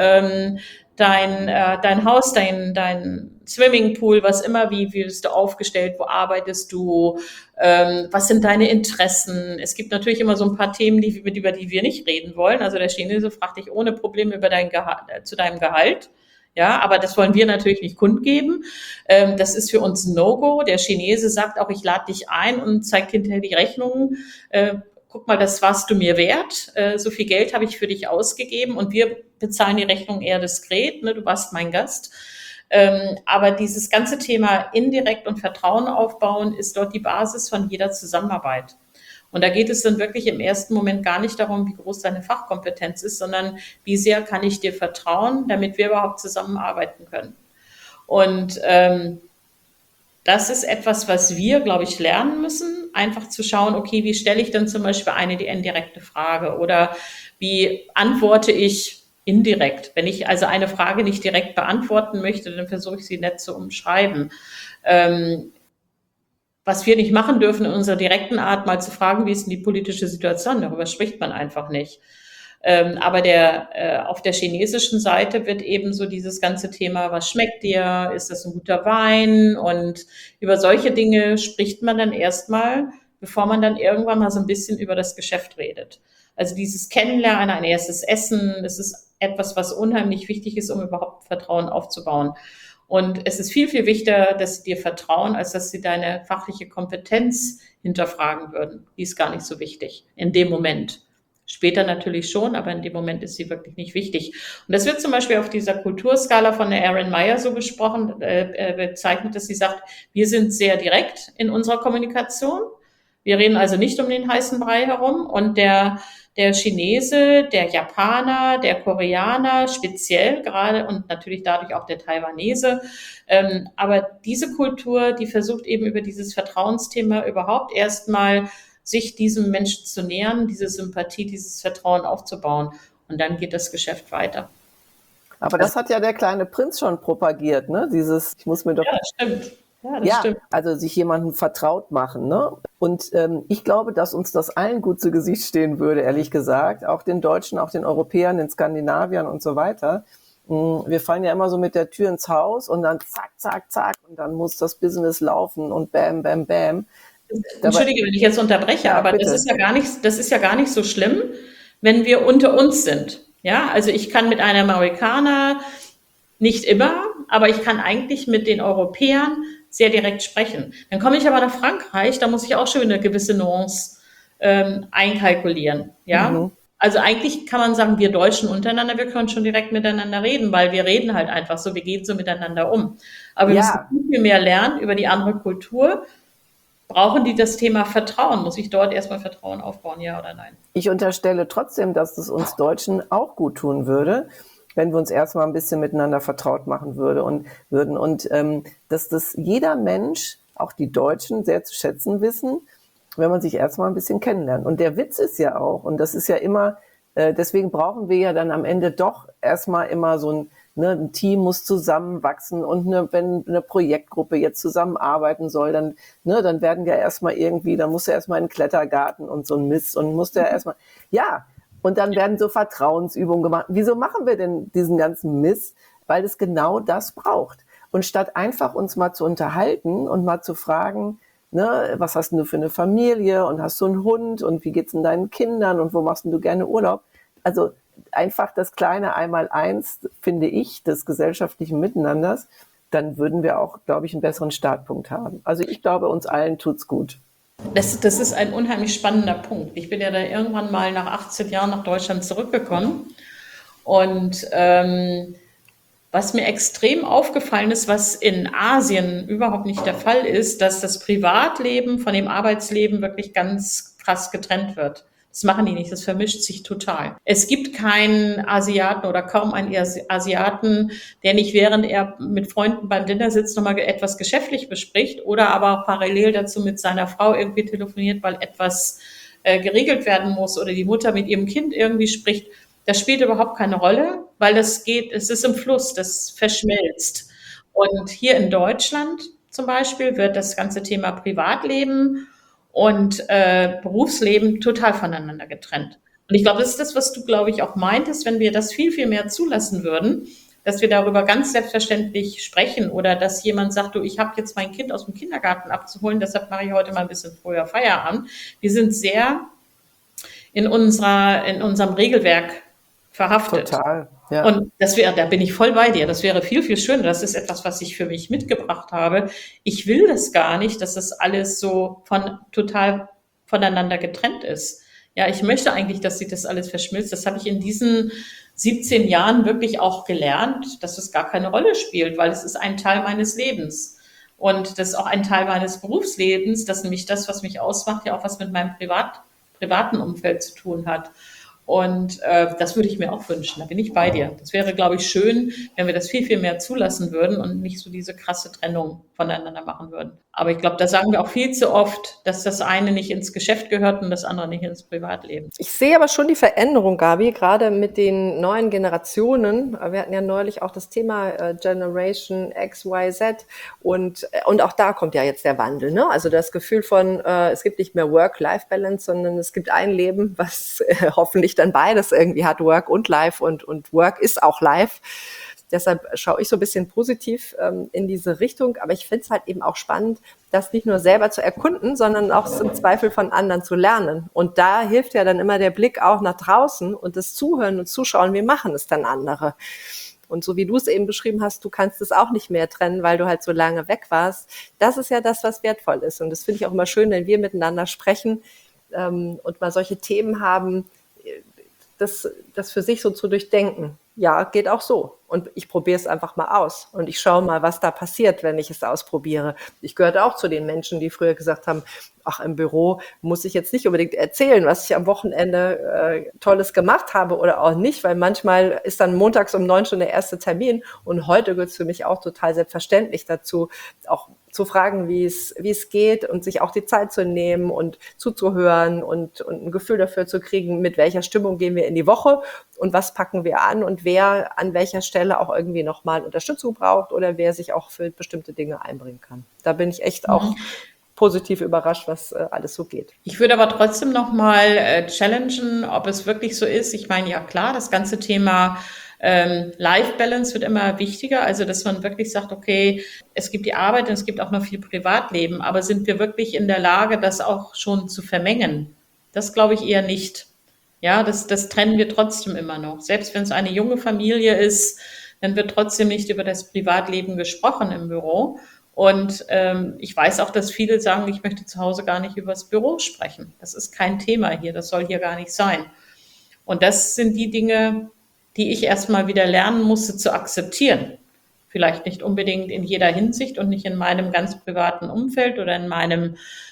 dein Haus, dein Swimmingpool, was immer, wie wirst du aufgestellt, wo arbeitest du, was sind deine Interessen. Es gibt natürlich immer so ein paar Themen, über die wir nicht reden wollen. Also der Chinese fragt dich ohne Probleme über zu deinem Gehalt. Ja, aber das wollen wir natürlich nicht kundgeben. Das ist für uns ein No-Go. Der Chinese sagt auch, ich lade dich ein und zeigt hinterher die Rechnungen. Guck mal, das warst du mir wert. So viel Geld habe ich für dich ausgegeben und wir bezahlen die Rechnung eher diskret. Ne? Du warst mein Gast. Aber dieses ganze Thema indirekt und Vertrauen aufbauen ist dort die Basis von jeder Zusammenarbeit. Und da geht es dann wirklich im ersten Moment gar nicht darum, wie groß deine Fachkompetenz ist, sondern wie sehr kann ich dir vertrauen, damit wir überhaupt zusammenarbeiten können. Und das ist etwas, was wir, glaube ich, lernen müssen, einfach zu schauen, okay, wie stelle ich dann zum Beispiel die indirekte Frage oder wie antworte ich indirekt? Wenn ich also eine Frage nicht direkt beantworten möchte, dann versuche ich sie nett zu umschreiben. Was wir nicht machen dürfen in unserer direkten Art, mal zu fragen, wie ist denn die politische Situation? Darüber spricht man einfach nicht. Aber auf der chinesischen Seite wird eben so dieses ganze Thema, was schmeckt dir? Ist das ein guter Wein? Und über solche Dinge spricht man dann erstmal, bevor man dann irgendwann mal so ein bisschen über das Geschäft redet. Also dieses Kennenlernen, ein erstes Essen, das ist etwas, was unheimlich wichtig ist, um überhaupt Vertrauen aufzubauen. Und es ist viel, viel wichtiger, dass sie dir vertrauen, als dass sie deine fachliche Kompetenz hinterfragen würden. Die ist gar nicht so wichtig in dem Moment. Später natürlich schon, aber in dem Moment ist sie wirklich nicht wichtig. Und das wird zum Beispiel auf dieser Kulturskala von der Erin Meyer so bezeichnet, dass sie sagt, wir sind sehr direkt in unserer Kommunikation. Wir reden also nicht um den heißen Brei herum. Und der Chinese, der Japaner, der Koreaner speziell gerade und natürlich dadurch auch der Taiwanese. Aber diese Kultur, die versucht eben über dieses Vertrauensthema überhaupt erstmal sich diesem Menschen zu nähern, diese Sympathie, dieses Vertrauen aufzubauen. Und dann geht das Geschäft weiter. Aber das hat ja der kleine Prinz schon propagiert, ne? Ich muss mir doch... Ja, das stimmt. Ja, stimmt. Also sich jemandem vertraut machen, ne? Und ich glaube, dass uns das allen gut zu Gesicht stehen würde, ehrlich gesagt. Auch den Deutschen, auch den Europäern, den Skandinaviern und so weiter. Wir fallen ja immer so mit der Tür ins Haus und dann zack, zack, zack und dann muss das Business laufen und bam, bam, bam. Entschuldige, wenn ich jetzt unterbreche, aber das ist ja gar nicht so schlimm, wenn wir unter uns sind. Ja, also ich kann mit einem Amerikaner nicht immer, aber ich kann eigentlich mit den Europäern sehr direkt sprechen. Dann komme ich aber nach Frankreich, da muss ich auch schon eine gewisse Nuance einkalkulieren. Ja, Also eigentlich kann man sagen, wir Deutschen untereinander, wir können schon direkt miteinander reden, weil wir reden halt einfach so, wir gehen so miteinander um. Aber wir müssen viel mehr lernen über die andere Kultur. Brauchen die das Thema Vertrauen? Muss ich dort erstmal Vertrauen aufbauen, ja oder nein? Ich unterstelle trotzdem, dass es uns Deutschen auch gut tun würde, wenn wir uns erstmal ein bisschen miteinander vertraut machen würden und dass das jeder Mensch, auch die Deutschen, sehr zu schätzen wissen, wenn man sich erstmal ein bisschen kennenlernt. Und der Witz ist ja auch, und das ist ja immer, deswegen brauchen wir ja dann am Ende doch erstmal immer so ein Team muss zusammenwachsen und wenn eine Projektgruppe jetzt zusammenarbeiten soll, dann werden ja erstmal dann muss ja erstmal in den Klettergarten und so ein Mist und muss ja erstmal, und dann werden so Vertrauensübungen gemacht. Wieso machen wir denn diesen ganzen Mist? Weil es genau das braucht. Und statt einfach uns mal zu unterhalten und mal zu fragen, ne, was hast denn du für eine Familie und hast du einen Hund und wie geht's denn deinen Kindern und wo machst denn du gerne Urlaub? Also einfach das kleine Einmaleins, finde ich, des gesellschaftlichen Miteinanders, dann würden wir auch, glaube ich, einen besseren Startpunkt haben. Also ich glaube, uns allen tut's gut. Das ist ein unheimlich spannender Punkt. Ich bin ja da irgendwann mal nach 18 Jahren nach Deutschland zurückgekommen und was mir extrem aufgefallen ist, was in Asien überhaupt nicht der Fall ist, dass das Privatleben von dem Arbeitsleben wirklich ganz krass getrennt wird. Das machen die nicht, das vermischt sich total. Es gibt keinen Asiaten oder kaum einen Asiaten, der nicht, während er mit Freunden beim Dinner sitzt, nochmal etwas geschäftlich bespricht oder aber auch parallel dazu mit seiner Frau irgendwie telefoniert, weil etwas geregelt werden muss oder die Mutter mit ihrem Kind irgendwie spricht. Das spielt überhaupt keine Rolle, weil es ist im Fluss, das verschmilzt. Und hier in Deutschland zum Beispiel wird das ganze Thema Privatleben und Berufsleben total voneinander getrennt. Und ich glaube, das ist das, was du, glaube ich, auch meintest, wenn wir das viel, viel mehr zulassen würden, dass wir darüber ganz selbstverständlich sprechen oder dass jemand sagt, du, ich habe jetzt mein Kind aus dem Kindergarten abzuholen, deshalb mache ich heute mal ein bisschen früher Feierabend. Wir sind sehr in unserem Regelwerk verhaftet. Total, ja. Und da bin ich voll bei dir. Das wäre viel, viel schöner. Das ist etwas, was ich für mich mitgebracht habe. Ich will das gar nicht, dass das alles so total voneinander getrennt ist. Ja, ich möchte eigentlich, dass sich das alles verschmilzt. Das habe ich in diesen 17 Jahren wirklich auch gelernt, dass es gar keine Rolle spielt, weil es ist ein Teil meines Lebens. Und das ist auch ein Teil meines Berufslebens, dass nämlich das, was mich ausmacht, ja auch was mit meinem privaten Umfeld zu tun hat. Und das würde ich mir auch wünschen. Da bin ich bei dir. Das wäre, glaube ich, schön, wenn wir das viel, viel mehr zulassen würden und nicht so diese krasse Trennung voneinander machen würden. Aber ich glaube, da sagen wir auch viel zu oft, dass das eine nicht ins Geschäft gehört und das andere nicht ins Privatleben. Ich sehe aber schon die Veränderung, Gabi, gerade mit den neuen Generationen. Wir hatten ja neulich auch das Thema Generation X, Y, Z und auch da kommt ja jetzt der Wandel, ne? Also das Gefühl von, es gibt nicht mehr Work-Life-Balance, sondern es gibt ein Leben, was hoffentlich dann beides irgendwie hat, Work und Life und Work ist auch Life. Deshalb schaue ich so ein bisschen positiv in diese Richtung. Aber ich finde es halt eben auch spannend, das nicht nur selber zu erkunden, sondern auch im Zweifel von anderen zu lernen. Und da hilft ja dann immer der Blick auch nach draußen und das Zuhören und Zuschauen, wie machen es dann andere. Und so wie du es eben beschrieben hast, du kannst es auch nicht mehr trennen, weil du halt so lange weg warst. Das ist ja das, was wertvoll ist. Und das finde ich auch immer schön, wenn wir miteinander sprechen und mal solche Themen haben, das für sich so zu durchdenken. Ja, geht auch so. Und ich probiere es einfach mal aus. Und ich schaue mal, was da passiert, wenn ich es ausprobiere. Ich gehörte auch zu den Menschen, die früher gesagt haben, ach, im Büro muss ich jetzt nicht unbedingt erzählen, was ich am Wochenende Tolles gemacht habe oder auch nicht, weil manchmal ist dann montags um 9 schon der erste Termin. Und heute gehört es für mich auch total selbstverständlich dazu, auch zu fragen, wie es geht und sich auch die Zeit zu nehmen und zuzuhören und ein Gefühl dafür zu kriegen, mit welcher Stimmung gehen wir in die Woche und was packen wir an und wer an welcher Stelle auch irgendwie nochmal Unterstützung braucht oder wer sich auch für bestimmte Dinge einbringen kann. Da bin ich echt auch positiv überrascht, was alles so geht. Ich würde aber trotzdem nochmal challengen, ob es wirklich so ist. Ich meine, ja klar, das ganze Thema Life Balance wird immer wichtiger, also dass man wirklich sagt, okay, es gibt die Arbeit und es gibt auch noch viel Privatleben, aber sind wir wirklich in der Lage, das auch schon zu vermengen? Das glaube ich eher nicht. Ja, das trennen wir trotzdem immer noch. Selbst wenn es eine junge Familie ist, dann wird trotzdem nicht über das Privatleben gesprochen im Büro. Und ich weiß auch, dass viele sagen, ich möchte zu Hause gar nicht über das Büro sprechen. Das ist kein Thema hier, das soll hier gar nicht sein. Und das sind die Dinge, die ich erstmal wieder lernen musste zu akzeptieren. Vielleicht nicht unbedingt in jeder Hinsicht und nicht in meinem ganz privaten Umfeld oder in meinem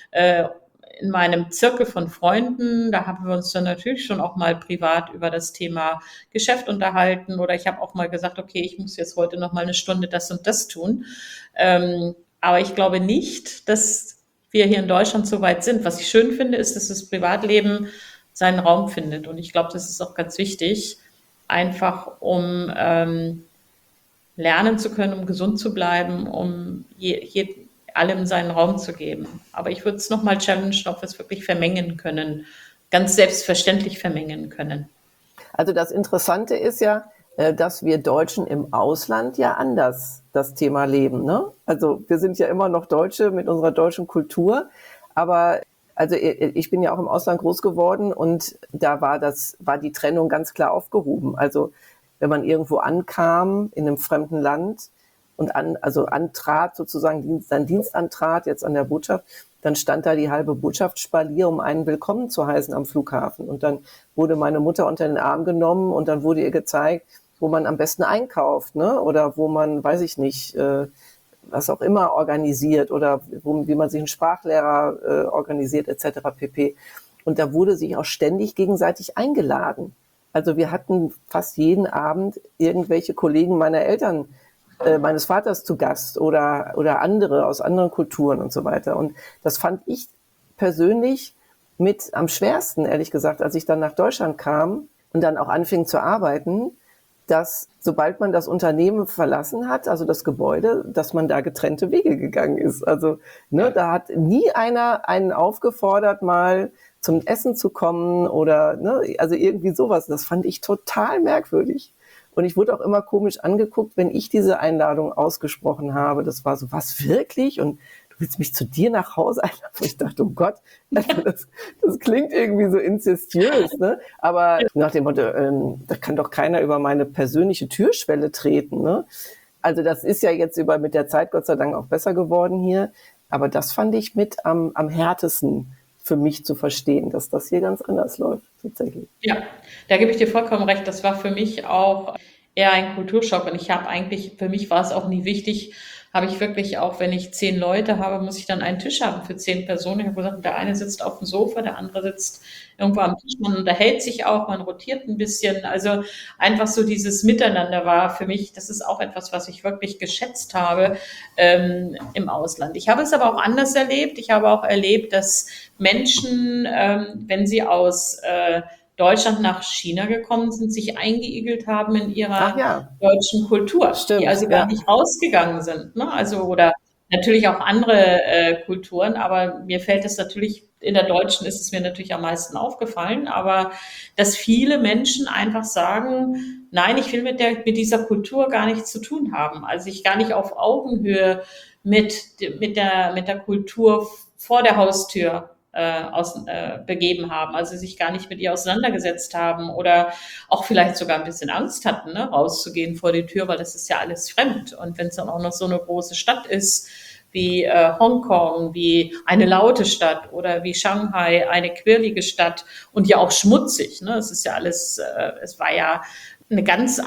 Zirkel von Freunden. Da haben wir uns dann natürlich schon auch mal privat über das Thema Geschäft unterhalten oder ich habe auch mal gesagt, okay, ich muss jetzt heute noch mal eine Stunde das und das tun. Aber ich glaube nicht, dass wir hier in Deutschland so weit sind. Was ich schön finde, ist, dass das Privatleben seinen Raum findet. Und ich glaube, das ist auch ganz wichtig, einfach um lernen zu können, um gesund zu bleiben, um allem seinen Raum zu geben. Aber ich würde es nochmal challengen, ob wir es wirklich vermengen können, ganz selbstverständlich vermengen können. Also das Interessante ist ja, dass wir Deutschen im Ausland ja anders das Thema leben, ne? Also wir sind ja immer noch Deutsche mit unserer deutschen Kultur, aber also ich bin ja auch im Ausland groß geworden und da war die Trennung ganz klar aufgehoben. Also wenn man irgendwo ankam in einem fremden Land und antrat sozusagen, seinen Dienst antrat jetzt an der Botschaft, dann stand da die halbe Botschaft Spalier, um einen willkommen zu heißen am Flughafen. Und dann wurde meine Mutter unter den Arm genommen und dann wurde ihr gezeigt, wo man am besten einkauft, ne? Oder wo man, weiß ich nicht, was auch immer organisiert oder wie man sich einen Sprachlehrer organisiert etc. pp. Und da wurde sich auch ständig gegenseitig eingeladen. Also wir hatten fast jeden Abend irgendwelche Kollegen meiner Eltern, meines Vaters zu Gast oder andere aus anderen Kulturen und so weiter. Und das fand ich persönlich mit am schwersten, ehrlich gesagt, als ich dann nach Deutschland kam und dann auch anfing zu arbeiten, dass sobald man das Unternehmen verlassen hat, also das Gebäude, dass man da getrennte Wege gegangen ist. Also ne, da hat nie einer einen aufgefordert, mal zum Essen zu kommen oder ne, also irgendwie sowas. Das fand ich total merkwürdig. Und ich wurde auch immer komisch angeguckt, wenn ich diese Einladung ausgesprochen habe. Das war so, was wirklich? Und du willst mich zu dir nach Hause einladen? Und ich dachte, oh Gott, also das klingt irgendwie so inzestiös, ne? Aber nach dem Motto, da kann doch keiner über meine persönliche Türschwelle treten, ne? Also das ist ja jetzt mit der Zeit Gott sei Dank auch besser geworden hier. Aber das fand ich mit am härtesten für mich zu verstehen, dass das hier ganz anders läuft, tatsächlich. Ja, da gebe ich dir vollkommen recht. Das war für mich auch eher ein Kulturschock. Und für mich war es auch nie wichtig, habe ich wirklich auch, wenn ich 10 Leute habe, muss ich dann einen Tisch haben für 10 Personen. Ich habe gesagt, der eine sitzt auf dem Sofa, der andere sitzt irgendwo am Tisch. Man unterhält sich auch, man rotiert ein bisschen. Also einfach so dieses Miteinander war für mich, das ist auch etwas, was ich wirklich geschätzt habe im Ausland. Ich habe es aber auch anders erlebt. Ich habe auch erlebt, dass Menschen, wenn sie aus Deutschland nach China gekommen sind, sich eingeigelt haben in ihrer deutschen Kultur, Stimmt, die also gar nicht rausgegangen sind. Ne? Also oder natürlich auch andere Kulturen, aber mir fällt es natürlich, in der deutschen ist es mir natürlich am meisten aufgefallen, aber dass viele Menschen einfach sagen, nein, ich will mit dieser Kultur gar nichts zu tun haben, also sich gar nicht auf Augenhöhe mit der Kultur vor der Haustür begeben haben, also sich gar nicht mit ihr auseinandergesetzt haben oder auch vielleicht sogar ein bisschen Angst hatten, ne, rauszugehen vor die Tür, weil das ist ja alles fremd. Und wenn es dann auch noch so eine große Stadt ist, wie Hongkong, wie eine laute Stadt oder wie Shanghai, eine quirlige Stadt und ja auch schmutzig, ne, es ist ja alles, es war ja ein ganz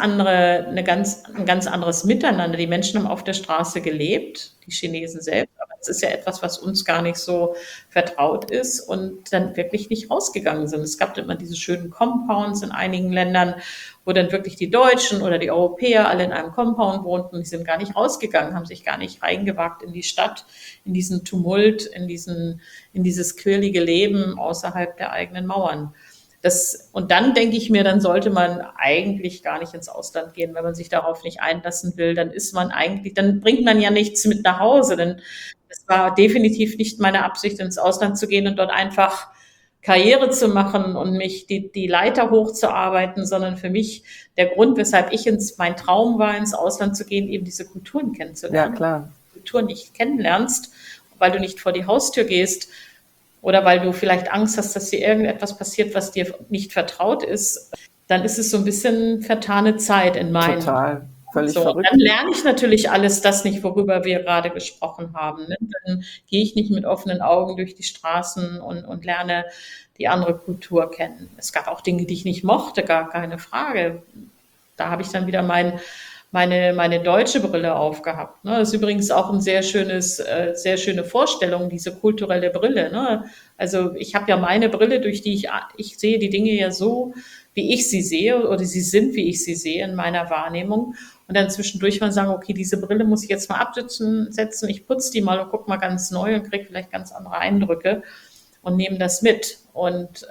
anderes Miteinander. Die Menschen haben auf der Straße gelebt, die Chinesen selbst, aber es ist ja etwas, was uns gar nicht so vertraut ist und dann wirklich nicht rausgegangen sind. Es gab immer diese schönen Compounds in einigen Ländern, wo dann wirklich die Deutschen oder die Europäer alle in einem Compound wohnten. Die sind gar nicht rausgegangen, haben sich gar nicht reingewagt in die Stadt, in diesen Tumult, in dieses quirlige Leben außerhalb der eigenen Mauern. Und dann denke ich mir, dann sollte man eigentlich gar nicht ins Ausland gehen, wenn man sich darauf nicht einlassen will. Dann dann bringt man ja nichts mit nach Hause. Denn es war definitiv nicht meine Absicht, ins Ausland zu gehen und dort einfach Karriere zu machen und mich die Leiter hochzuarbeiten, sondern für mich der Grund, weshalb mein Traum war, ins Ausland zu gehen, eben diese Kulturen kennenzulernen. Ja, klar. Kulturen nicht kennenlernst, weil du nicht vor die Haustür gehst, oder weil du vielleicht Angst hast, dass dir irgendetwas passiert, was dir nicht vertraut ist, dann ist es so ein bisschen vertane Zeit in meinen. Total, völlig verrückt. Dann lerne ich natürlich alles das nicht, worüber wir gerade gesprochen haben. Ne? Dann gehe ich nicht mit offenen Augen durch die Straßen und lerne die andere Kultur kennen. Es gab auch Dinge, die ich nicht mochte, gar keine Frage. Da habe ich dann wieder meine deutsche Brille aufgehabt. Ne? Das ist übrigens auch ein sehr schöne Vorstellung, diese kulturelle Brille. Ne? Also ich habe ja meine Brille, durch die ich sehe die Dinge ja so, wie ich sie sehe, oder sie sind, wie ich sie sehe in meiner Wahrnehmung. Und dann zwischendurch mal sagen, okay, diese Brille muss ich jetzt mal absetzen, ich putze die mal und gucke mal ganz neu und kriege vielleicht ganz andere Eindrücke und nehme das mit. Und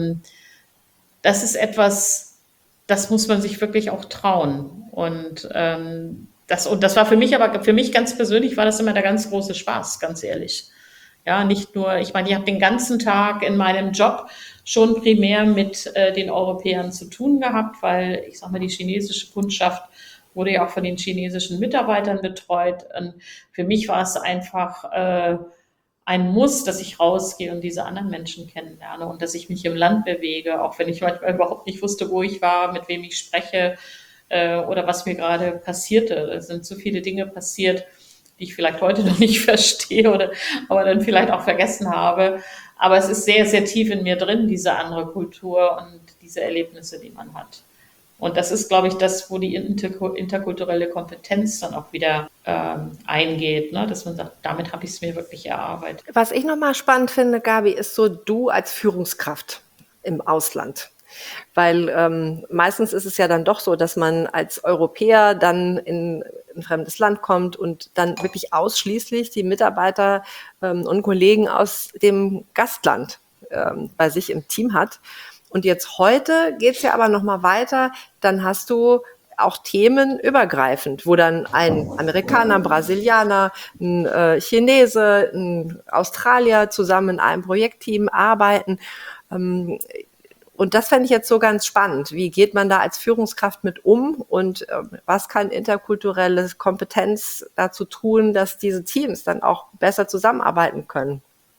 das ist etwas, das muss man sich wirklich auch trauen. Und das war für mich ganz persönlich, war das immer der ganz große Spaß, ganz ehrlich. Ja, nicht nur, ich meine, ich habe den ganzen Tag in meinem Job, schon primär mit den Europäern zu tun gehabt, weil ich sag mal, die chinesische Kundschaft wurde ja auch von den chinesischen Mitarbeitern betreut. Und für mich war es einfach ein Muss, dass ich rausgehe und diese anderen Menschen kennenlerne und dass ich mich im Land bewege, auch wenn ich manchmal überhaupt nicht wusste, wo ich war, mit wem ich spreche oder was mir gerade passierte. Es sind so viele Dinge passiert, die ich vielleicht heute noch nicht verstehe oder aber dann vielleicht auch vergessen habe. Aber es ist sehr, sehr tief in mir drin, diese andere Kultur und diese Erlebnisse, die man hat. Und das ist, glaube ich, das, wo die interkulturelle Kompetenz dann auch wieder eingeht, ne? Dass man sagt, damit habe ich es mir wirklich erarbeitet. Was ich nochmal spannend finde, Gabi, ist so du als Führungskraft im Ausland. Weil meistens ist es ja dann doch so, dass man als Europäer dann in ein fremdes Land kommt und dann wirklich ausschließlich die Mitarbeiter und Kollegen aus dem Gastland bei sich im Team hat. Und jetzt heute geht's ja aber nochmal weiter. Dann hast du auch Themen übergreifend, wo dann ein Amerikaner, ein Brasilianer, ein Chinese, ein Australier zusammen in einem Projektteam arbeiten. Und das fände ich jetzt so ganz spannend. Wie geht man da als Führungskraft mit um und was kann interkulturelle Kompetenz dazu tun, dass diese Teams dann auch besser zusammenarbeiten können?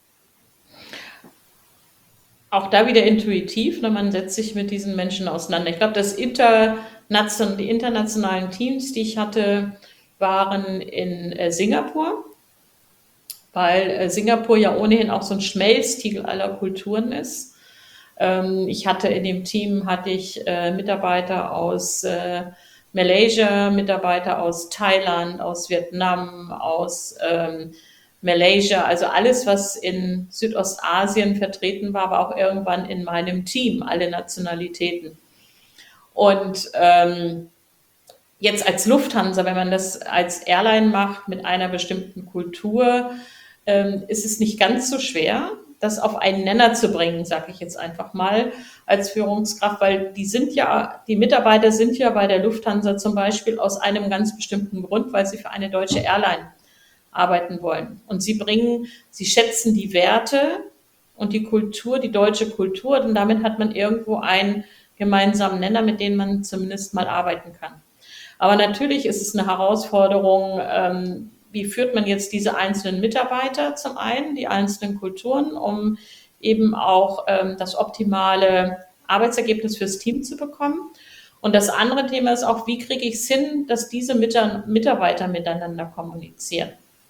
Auch da wieder intuitiv, ne? Man setzt sich mit diesen Menschen auseinander. Ich glaube, die internationalen Teams, die ich hatte, waren in Singapur, weil Singapur ja ohnehin auch so ein Schmelztiegel aller Kulturen ist. Ich hatte in dem Team Mitarbeiter aus Malaysia, Mitarbeiter aus Thailand, aus Vietnam, aus Malaysia, also alles, was in Südostasien vertreten war, war auch irgendwann in meinem Team, alle Nationalitäten. Und jetzt als Lufthansa, wenn man das als Airline macht mit einer bestimmten Kultur, ist es nicht ganz so schwer, das auf einen Nenner zu bringen, sage ich jetzt einfach mal als Führungskraft, weil die Mitarbeiter sind ja bei der Lufthansa zum Beispiel aus einem ganz bestimmten Grund, weil sie für eine deutsche Airline arbeiten wollen. Und sie schätzen die Werte und die Kultur, die deutsche Kultur, und damit hat man irgendwo einen gemeinsamen Nenner, mit dem man zumindest mal arbeiten kann. Aber natürlich ist es eine Herausforderung, wie führt man jetzt diese einzelnen Mitarbeiter zum einen, die einzelnen Kulturen, um eben auch das optimale Arbeitsergebnis fürs Team zu bekommen. Und das andere Thema ist auch, wie kriege ich es hin, dass diese Mitarbeiter miteinander kommunizieren.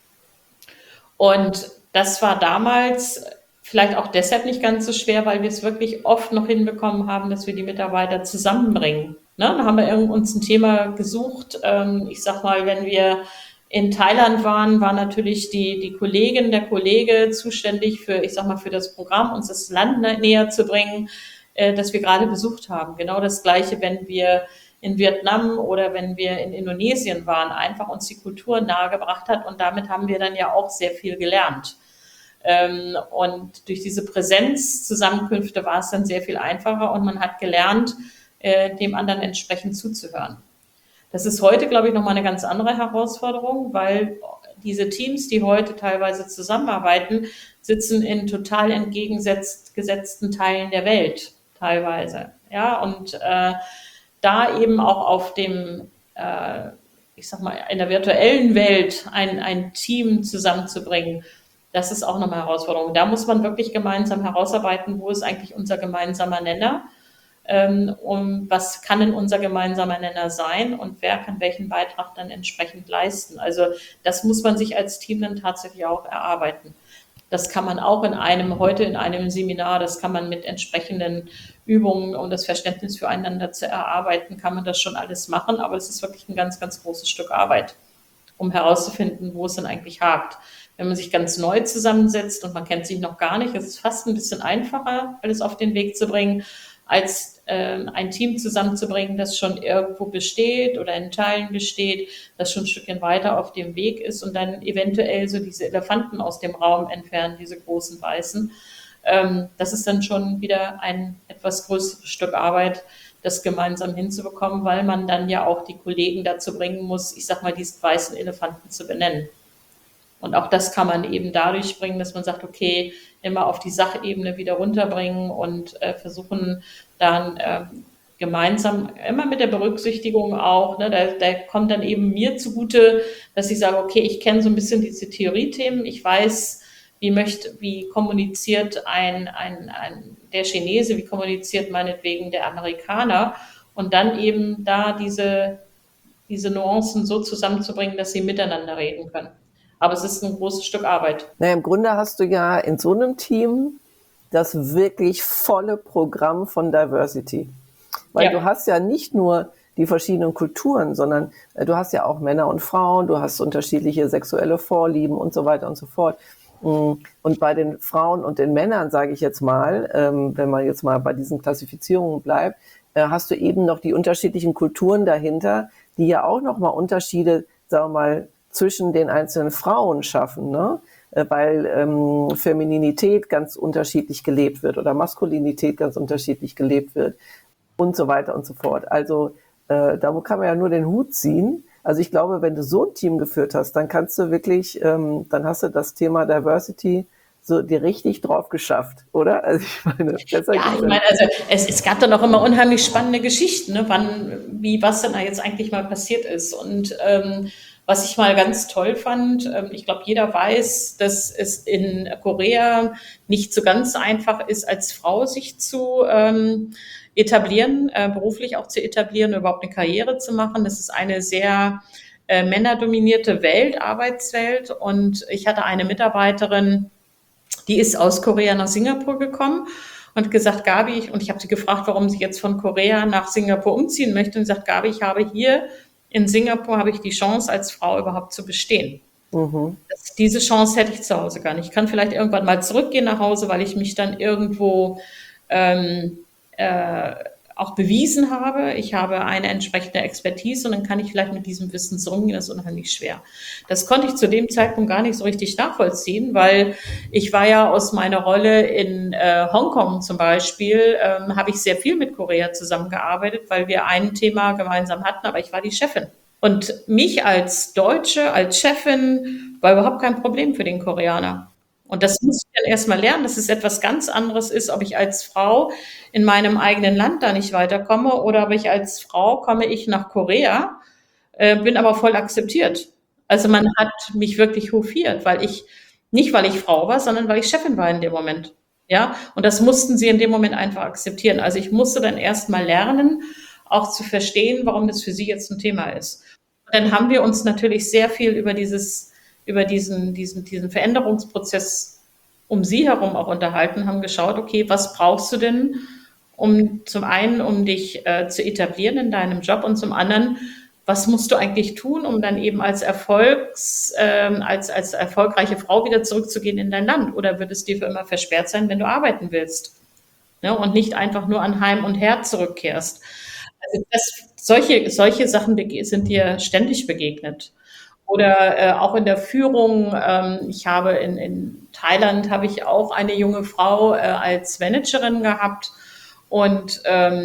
Und das war damals vielleicht auch deshalb nicht ganz so schwer, weil wir es wirklich oft noch hinbekommen haben, dass wir die Mitarbeiter zusammenbringen. Ne? Da haben wir uns ein Thema gesucht. Ich sag mal, wenn wir in Thailand waren, war natürlich die Kollegin, der Kollege zuständig für das Programm, uns das Land näher zu bringen, das wir gerade besucht haben. Genau das Gleiche, wenn wir in Vietnam oder wenn wir in Indonesien waren, einfach uns die Kultur nahegebracht hat und damit haben wir dann ja auch sehr viel gelernt. Und durch diese Präsenzzusammenkünfte war es dann sehr viel einfacher und man hat gelernt, dem anderen entsprechend zuzuhören. Das ist heute, glaube ich, nochmal eine ganz andere Herausforderung, weil diese Teams, die heute teilweise zusammenarbeiten, sitzen in total entgegengesetzten Teilen der Welt teilweise. Ja, und da eben auch auf dem, in der virtuellen Welt ein Team zusammenzubringen, das ist auch nochmal eine Herausforderung. Da muss man wirklich gemeinsam herausarbeiten, wo ist eigentlich unser gemeinsamer Nenner, was kann denn unser gemeinsamer Nenner sein und wer kann welchen Beitrag dann entsprechend leisten. Also das muss man sich als Team dann tatsächlich auch erarbeiten. Das kann man auch heute in einem Seminar, das kann man mit entsprechenden Übungen, um das Verständnis füreinander zu erarbeiten, kann man das schon alles machen, aber es ist wirklich ein ganz, ganz großes Stück Arbeit, um herauszufinden, wo es denn eigentlich hakt. Wenn man sich ganz neu zusammensetzt und man kennt sich noch gar nicht, ist es fast ein bisschen einfacher, alles auf den Weg zu bringen, als ein Team zusammenzubringen, das schon irgendwo besteht oder in Teilen besteht, das schon ein Stückchen weiter auf dem Weg ist und dann eventuell so diese Elefanten aus dem Raum entfernen, diese großen Weißen. Das ist dann schon wieder ein etwas größeres Stück Arbeit, das gemeinsam hinzubekommen, weil man dann ja auch die Kollegen dazu bringen muss, diesen weißen Elefanten zu benennen. Und auch das kann man eben dadurch bringen, dass man sagt, okay, immer auf die Sachebene wieder runterbringen und versuchen dann gemeinsam, immer mit der Berücksichtigung auch, ne, da kommt dann eben mir zugute, dass ich sage, okay, ich kenne so ein bisschen diese Theoriethemen, ich weiß, wie kommuniziert der Chinese, wie kommuniziert meinetwegen der Amerikaner und dann eben da diese Nuancen so zusammenzubringen, dass sie miteinander reden können. Aber es ist ein großes Stück Arbeit. Na, im Grunde hast du ja in so einem Team das wirklich volle Programm von Diversity. Weil du hast ja nicht nur die verschiedenen Kulturen, sondern du hast ja auch Männer und Frauen, du hast unterschiedliche sexuelle Vorlieben und so weiter und so fort. Und bei den Frauen und den Männern, sage ich jetzt mal, wenn man jetzt mal bei diesen Klassifizierungen bleibt, hast du eben noch die unterschiedlichen Kulturen dahinter, die ja auch nochmal Unterschiede, sagen wir mal, zwischen den einzelnen Frauen schaffen, ne? Weil Femininität ganz unterschiedlich gelebt wird oder Maskulinität ganz unterschiedlich gelebt wird und so weiter und so fort. Also da kann man ja nur den Hut ziehen. Also ich glaube, wenn du so ein Team geführt hast, dann kannst du wirklich, dann hast du das Thema Diversity so dir richtig drauf geschafft, oder? Also ich meine, also es gab dann auch immer unheimlich spannende Geschichten, ne? Was denn da jetzt eigentlich mal passiert ist. Und was ich mal ganz toll fand, ich glaube, jeder weiß, dass es in Korea nicht so ganz einfach ist, als Frau sich zu etablieren, beruflich auch zu etablieren, überhaupt eine Karriere zu machen. Das ist eine sehr männerdominierte Arbeitswelt. Und ich hatte eine Mitarbeiterin, die ist aus Korea nach Singapur gekommen und gesagt, Gabi, und ich habe sie gefragt, warum sie jetzt von Korea nach Singapur umziehen möchte. Und sie sagt, Gabi, ich habe hier in Singapur die Chance, als Frau überhaupt zu bestehen. Diese Chance hätte ich zu Hause gar nicht. Ich kann vielleicht irgendwann mal zurückgehen nach Hause, weil ich mich dann irgendwo auch bewiesen habe. Ich habe eine entsprechende Expertise und dann kann ich vielleicht mit diesem Wissen zurückgehen. Das ist unheimlich schwer. Das konnte ich zu dem Zeitpunkt gar nicht so richtig nachvollziehen, weil ich war ja aus meiner Rolle in Hongkong zum Beispiel, habe ich sehr viel mit Korea zusammengearbeitet, weil wir ein Thema gemeinsam hatten, aber ich war die Chefin. Und mich als Deutsche, als Chefin, war überhaupt kein Problem für den Koreaner. Und das muss ich dann erstmal lernen, dass es etwas ganz anderes ist, ob ich als Frau in meinem eigenen Land da nicht weiterkomme oder ob ich als Frau komme ich nach Korea, bin aber voll akzeptiert. Also man hat mich wirklich hofiert, nicht weil ich Frau war, sondern weil ich Chefin war in dem Moment. Ja, und das mussten sie in dem Moment einfach akzeptieren. Also ich musste dann erstmal lernen, auch zu verstehen, warum das für sie jetzt ein Thema ist. Und dann haben wir uns natürlich sehr viel über diesen Veränderungsprozess um sie herum auch unterhalten, haben geschaut, okay, was brauchst du denn, um dich zu etablieren in deinem Job und zum anderen, was musst du eigentlich tun, um dann eben als erfolgreiche Frau wieder zurückzugehen in dein Land? Oder wird es dir für immer versperrt sein, wenn du arbeiten willst? Ne? Und nicht einfach nur an Heim und Herd zurückkehrst. Also solche Sachen sind dir ständig begegnet. Oder auch in der Führung. Ich habe in Thailand habe ich auch eine junge Frau als Managerin gehabt und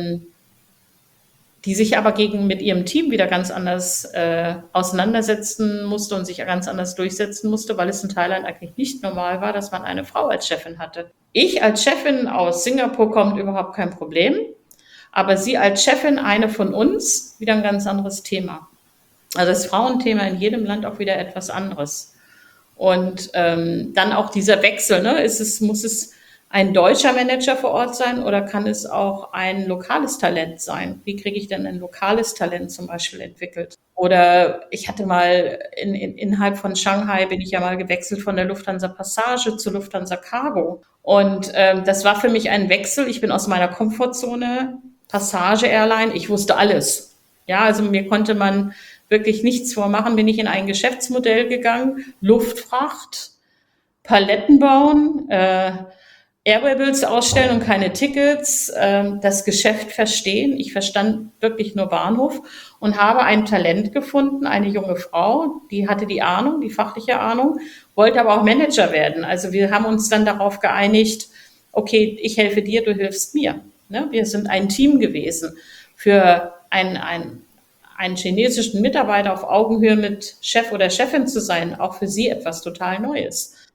die sich aber mit ihrem Team wieder ganz anders auseinandersetzen musste und sich ganz anders durchsetzen musste, weil es in Thailand eigentlich nicht normal war, dass man eine Frau als Chefin hatte. Ich als Chefin aus Singapur kommt überhaupt kein Problem, aber sie als Chefin, eine von uns, wieder ein ganz anderes Thema. Also das Frauenthema in jedem Land auch wieder etwas anderes. Und dann auch dieser Wechsel, ne? Muss es ein deutscher Manager vor Ort sein oder kann es auch ein lokales Talent sein? Wie kriege ich denn ein lokales Talent zum Beispiel entwickelt? Oder ich hatte mal innerhalb von Shanghai bin ich ja mal gewechselt von der Lufthansa Passage zur Lufthansa Cargo. Und das war für mich ein Wechsel. Ich bin aus meiner Komfortzone, Passage Airline, ich wusste alles. Ja, also mir konnte man wirklich nichts vormachen, bin ich in ein Geschäftsmodell gegangen, Luftfracht, Paletten bauen, Airwables ausstellen und keine Tickets, das Geschäft verstehen. Ich verstand wirklich nur Bahnhof und habe ein Talent gefunden, eine junge Frau, die hatte die Ahnung, die fachliche Ahnung, wollte aber auch Manager werden. Also wir haben uns dann darauf geeinigt, okay, ich helfe dir, du hilfst mir. Ne? Wir sind ein Team gewesen. Für einen chinesischen Mitarbeiter auf Augenhöhe mit Chef oder Chefin zu sein, auch für sie etwas total Neues.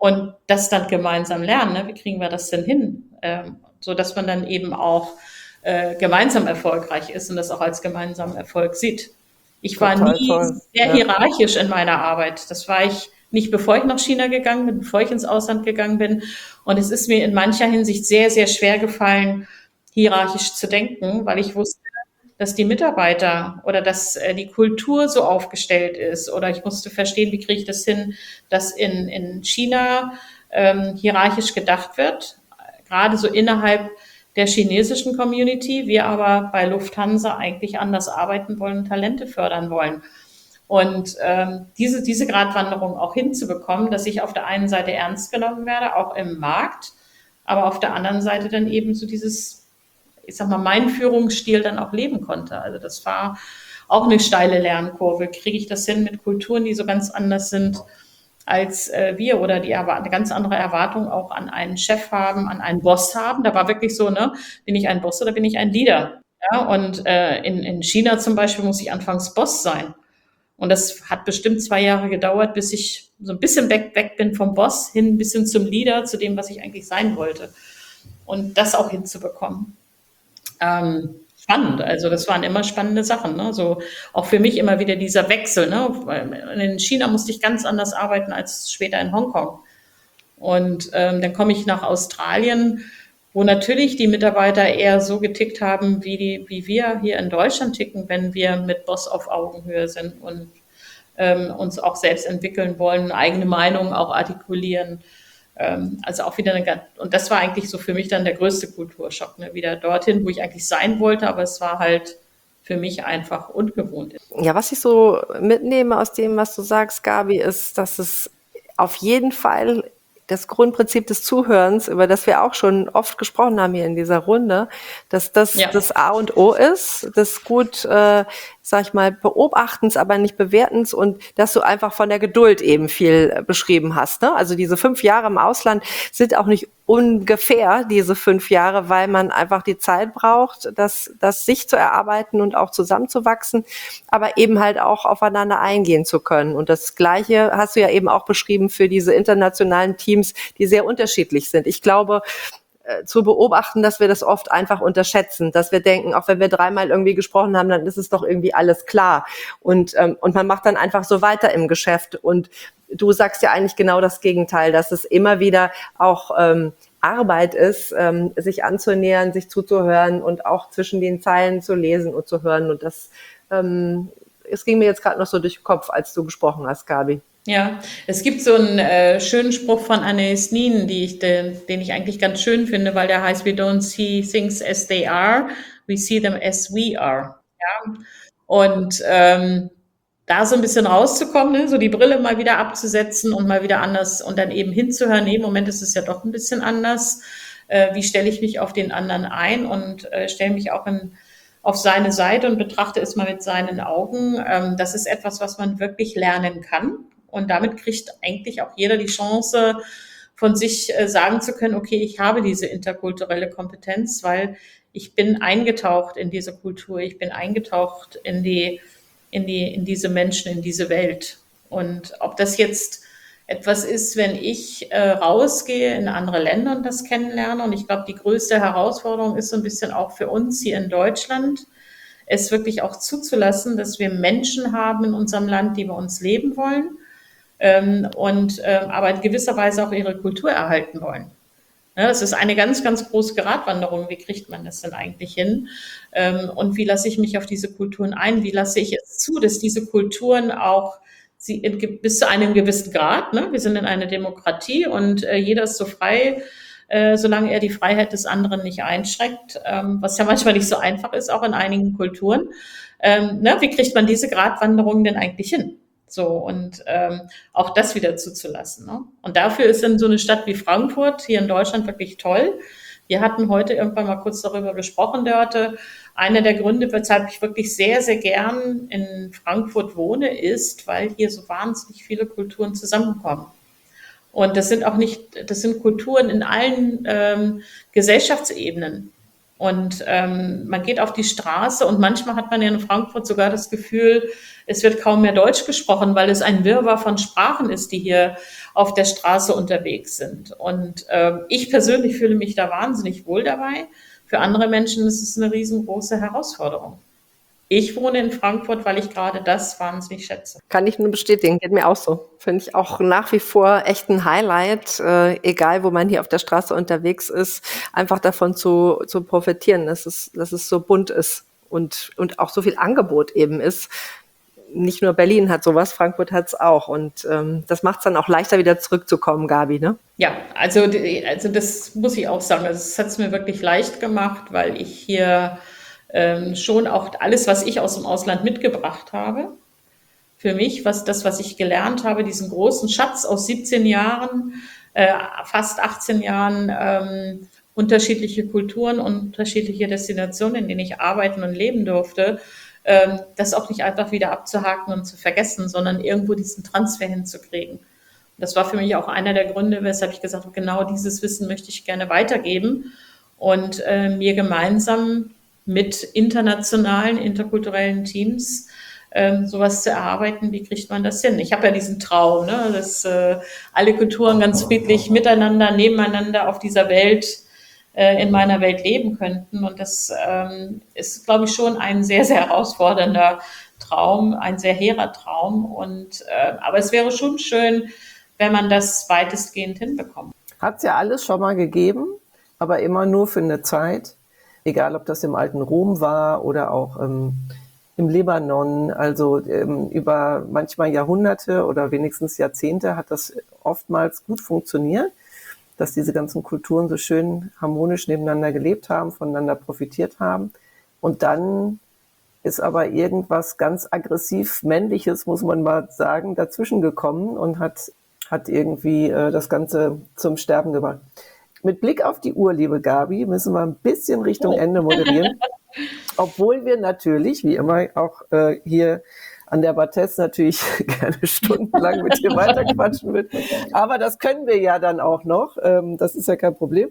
und das dann gemeinsam lernen. Ne? Wie kriegen wir das denn hin? So dass man dann eben auch gemeinsam erfolgreich ist und das auch als gemeinsamen Erfolg sieht. Ich war Total nie toll. sehr Ja. hierarchisch in meiner Arbeit. Das war ich nicht, bevor ich nach China gegangen bin, bevor ich ins Ausland gegangen bin. Und es ist mir in mancher Hinsicht sehr, sehr schwer gefallen, hierarchisch zu denken, weil ich wusste, dass die Mitarbeiter oder dass die Kultur so aufgestellt ist. Oder ich musste verstehen, wie kriege ich das hin, dass in China hierarchisch gedacht wird, gerade so innerhalb der chinesischen Community, wir aber bei Lufthansa eigentlich anders arbeiten wollen und Talente fördern wollen. Und diese Gratwanderung auch hinzubekommen, dass ich auf der einen Seite ernst genommen werde, auch im Markt, aber auf der anderen Seite dann eben so dieses, ich sag mal, meinen Führungsstil dann auch leben konnte. Also das war auch eine steile Lernkurve. Kriege ich das hin mit Kulturen, die so ganz anders sind als wir oder die eine ganz andere Erwartung auch an einen Chef haben, an einen Boss haben. Da war wirklich so, ne, bin ich ein Boss oder bin ich ein Leader? Ja, und in China zum Beispiel muss ich anfangs Boss sein. Und das hat bestimmt 2 Jahre gedauert, bis ich so ein bisschen weg bin vom Boss hin ein bisschen zum Leader, zu dem, was ich eigentlich sein wollte. Und das auch hinzubekommen. Spannend, also das waren immer spannende Sachen, ne? So auch für mich immer wieder dieser Wechsel, ne? In China musste ich ganz anders arbeiten als später in Hongkong. Und dann komme ich nach Australien, wo natürlich die Mitarbeiter eher so getickt haben, wie wir hier in Deutschland ticken, wenn wir mit Boss auf Augenhöhe sind und uns auch selbst entwickeln wollen, eine eigene Meinung auch artikulieren. Also auch wieder und das war eigentlich so für mich dann der größte Kulturschock, ne? Wieder dorthin, wo ich eigentlich sein wollte, aber es war halt für mich einfach ungewohnt. Ja, was ich so mitnehme aus dem, was du sagst, Gabi, ist, dass es auf jeden Fall das Grundprinzip des Zuhörens, über das wir auch schon oft gesprochen haben hier in dieser Runde, dass das das A und O ist, das gut, sag ich mal, Beobachtens, aber nicht Bewertens und dass du einfach von der Geduld eben viel beschrieben hast. Ne? Also diese 5 Jahre im Ausland sind auch nicht ungefähr, diese 5 Jahre, weil man einfach die Zeit braucht, das sich zu erarbeiten und auch zusammenzuwachsen, aber eben halt auch aufeinander eingehen zu können. Und das Gleiche hast du ja eben auch beschrieben für diese internationalen Teams, die sehr unterschiedlich sind. Ich glaube, zu beobachten, dass wir das oft einfach unterschätzen, dass wir denken, auch wenn wir 3-mal irgendwie gesprochen haben, dann ist es doch irgendwie alles klar. Und man macht dann einfach so weiter im Geschäft. Und du sagst ja eigentlich genau das Gegenteil, dass es immer wieder auch Arbeit ist, sich anzunähern, sich zuzuhören und auch zwischen den Zeilen zu lesen und zu hören. Und das, es ging mir jetzt gerade noch so durch den Kopf, als du gesprochen hast, Gabi. Ja, es gibt so einen schönen Spruch von Anais Nin, den ich eigentlich ganz schön finde, weil der heißt, we don't see things as they are, we see them as we are. Ja? Und da so ein bisschen rauszukommen, ne? So die Brille mal wieder abzusetzen und mal wieder anders und dann eben hinzuhören, nee, im Moment ist es ja doch ein bisschen anders. Wie stelle ich mich auf den anderen ein und stelle mich auch auf seine Seite und betrachte es mal mit seinen Augen. Das ist etwas, was man wirklich lernen kann. Und damit kriegt eigentlich auch jeder die Chance, von sich sagen zu können, okay, ich habe diese interkulturelle Kompetenz, weil ich bin eingetaucht in diese Kultur, ich bin eingetaucht in diese Menschen, in diese Welt. Und ob das jetzt etwas ist, wenn ich rausgehe in andere Länder und das kennenlerne. Und ich glaube, die größte Herausforderung ist so ein bisschen auch für uns hier in Deutschland, es wirklich auch zuzulassen, dass wir Menschen haben in unserem Land, die bei uns leben wollen, aber in gewisser Weise auch ihre Kultur erhalten wollen. Ja, das ist eine ganz, ganz große Gratwanderung. Wie kriegt man das denn eigentlich hin? Und wie lasse ich mich auf diese Kulturen ein? Wie lasse ich es zu, dass diese Kulturen auch bis zu einem gewissen Grad, ne? Wir sind in einer Demokratie und jeder ist so frei, solange er die Freiheit des anderen nicht einschränkt, was ja manchmal nicht so einfach ist, auch in einigen Kulturen. Ne? Wie kriegt man diese Gratwanderung denn eigentlich hin? So, und auch das wieder zuzulassen. Ne? Und dafür ist dann so eine Stadt wie Frankfurt hier in Deutschland wirklich toll. Wir hatten heute irgendwann mal kurz darüber gesprochen, Dörte. Einer der Gründe, weshalb ich wirklich sehr, sehr gern in Frankfurt wohne, ist, weil hier so wahnsinnig viele Kulturen zusammenkommen. Und das sind Kulturen in allen Gesellschaftsebenen. Und man geht auf die Straße und manchmal hat man ja in Frankfurt sogar das Gefühl, es wird kaum mehr Deutsch gesprochen, weil es ein Wirrwarr von Sprachen ist, die hier auf der Straße unterwegs sind. Und ich persönlich fühle mich da wahnsinnig wohl dabei. Für andere Menschen ist es eine riesengroße Herausforderung. Ich wohne in Frankfurt, weil ich gerade das wahnsinnig schätze. Kann ich nur bestätigen, geht mir auch so. Finde ich auch nach wie vor echt ein Highlight, egal wo man hier auf der Straße unterwegs ist, einfach davon zu profitieren, dass es so bunt ist und auch so viel Angebot eben ist. Nicht nur Berlin hat sowas, Frankfurt hat es auch. Und das macht es dann auch leichter, wieder zurückzukommen, Gabi, ne? Ja, also das muss ich auch sagen. Also es hat es mir wirklich leicht gemacht, weil ich hier schon auch alles, was ich aus dem Ausland mitgebracht habe, für mich, was ich gelernt habe, diesen großen Schatz aus 17 Jahren, fast 18 Jahren, unterschiedliche Kulturen, unterschiedliche Destinationen, in denen ich arbeiten und leben durfte, das auch nicht einfach wieder abzuhaken und zu vergessen, sondern irgendwo diesen Transfer hinzukriegen. Und das war für mich auch einer der Gründe, weshalb ich gesagt habe, genau dieses Wissen möchte ich gerne weitergeben und mir gemeinsam mit internationalen, interkulturellen Teams sowas zu erarbeiten, wie kriegt man das hin? Ich habe ja diesen Traum, ne, dass alle Kulturen ganz friedlich miteinander, nebeneinander auf dieser Welt, in meiner Welt leben könnten. Und das ist, glaube ich, schon ein sehr, sehr herausfordernder Traum, ein sehr hehrer Traum. Aber es wäre schon schön, wenn man das weitestgehend hinbekommt. Hat es ja alles schon mal gegeben, aber immer nur für eine Zeit. Egal, ob das im alten Rom war oder auch im Libanon, also über manchmal Jahrhunderte oder wenigstens Jahrzehnte hat das oftmals gut funktioniert, dass diese ganzen Kulturen so schön harmonisch nebeneinander gelebt haben, voneinander profitiert haben. Und dann ist aber irgendwas ganz aggressiv Männliches, muss man mal sagen, dazwischen gekommen und hat irgendwie das Ganze zum Sterben gebracht. Mit Blick auf die Uhr, liebe Gabi, müssen wir ein bisschen Richtung Ende moderieren. Obwohl wir natürlich, wie immer, auch hier an der Barthes natürlich gerne stundenlang mit dir weiterquatschen würden. Aber das können wir ja dann auch noch. Das ist ja kein Problem.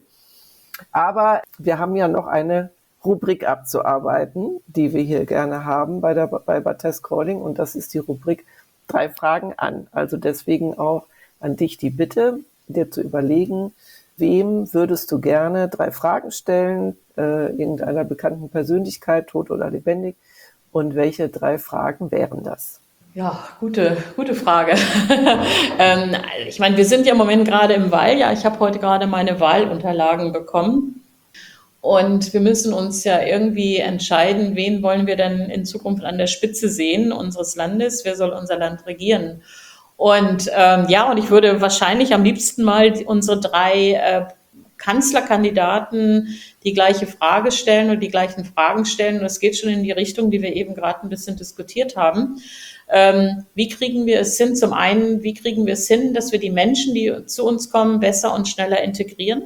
Aber wir haben ja noch eine Rubrik abzuarbeiten, die wir hier gerne haben bei Barthes Calling. Und das ist die Rubrik 3 Fragen an. Also deswegen auch an dich die Bitte, dir zu überlegen, wem würdest du gerne 3 Fragen stellen, irgendeiner bekannten Persönlichkeit, tot oder lebendig, und welche 3 Fragen wären das? Ja, gute Frage. Ich meine, wir sind ja im Moment gerade im Wahljahr. Ich habe heute gerade meine Wahlunterlagen bekommen. Und wir müssen uns ja irgendwie entscheiden, wen wollen wir denn in Zukunft an der Spitze sehen unseres Landes? Wer soll unser Land regieren? Und und ich würde wahrscheinlich am liebsten mal unsere 3 Kanzlerkandidaten die gleiche Frage stellen und die gleichen Fragen stellen. Und es geht schon in die Richtung, die wir eben gerade ein bisschen diskutiert haben. Wie kriegen wir es hin? Zum einen, wie kriegen wir es hin, dass wir die Menschen, die zu uns kommen, besser und schneller integrieren?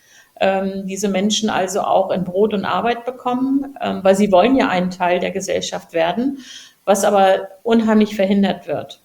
Diese Menschen also auch in Brot und Arbeit bekommen, weil sie wollen ja ein Teil der Gesellschaft werden, was aber unheimlich verhindert wird.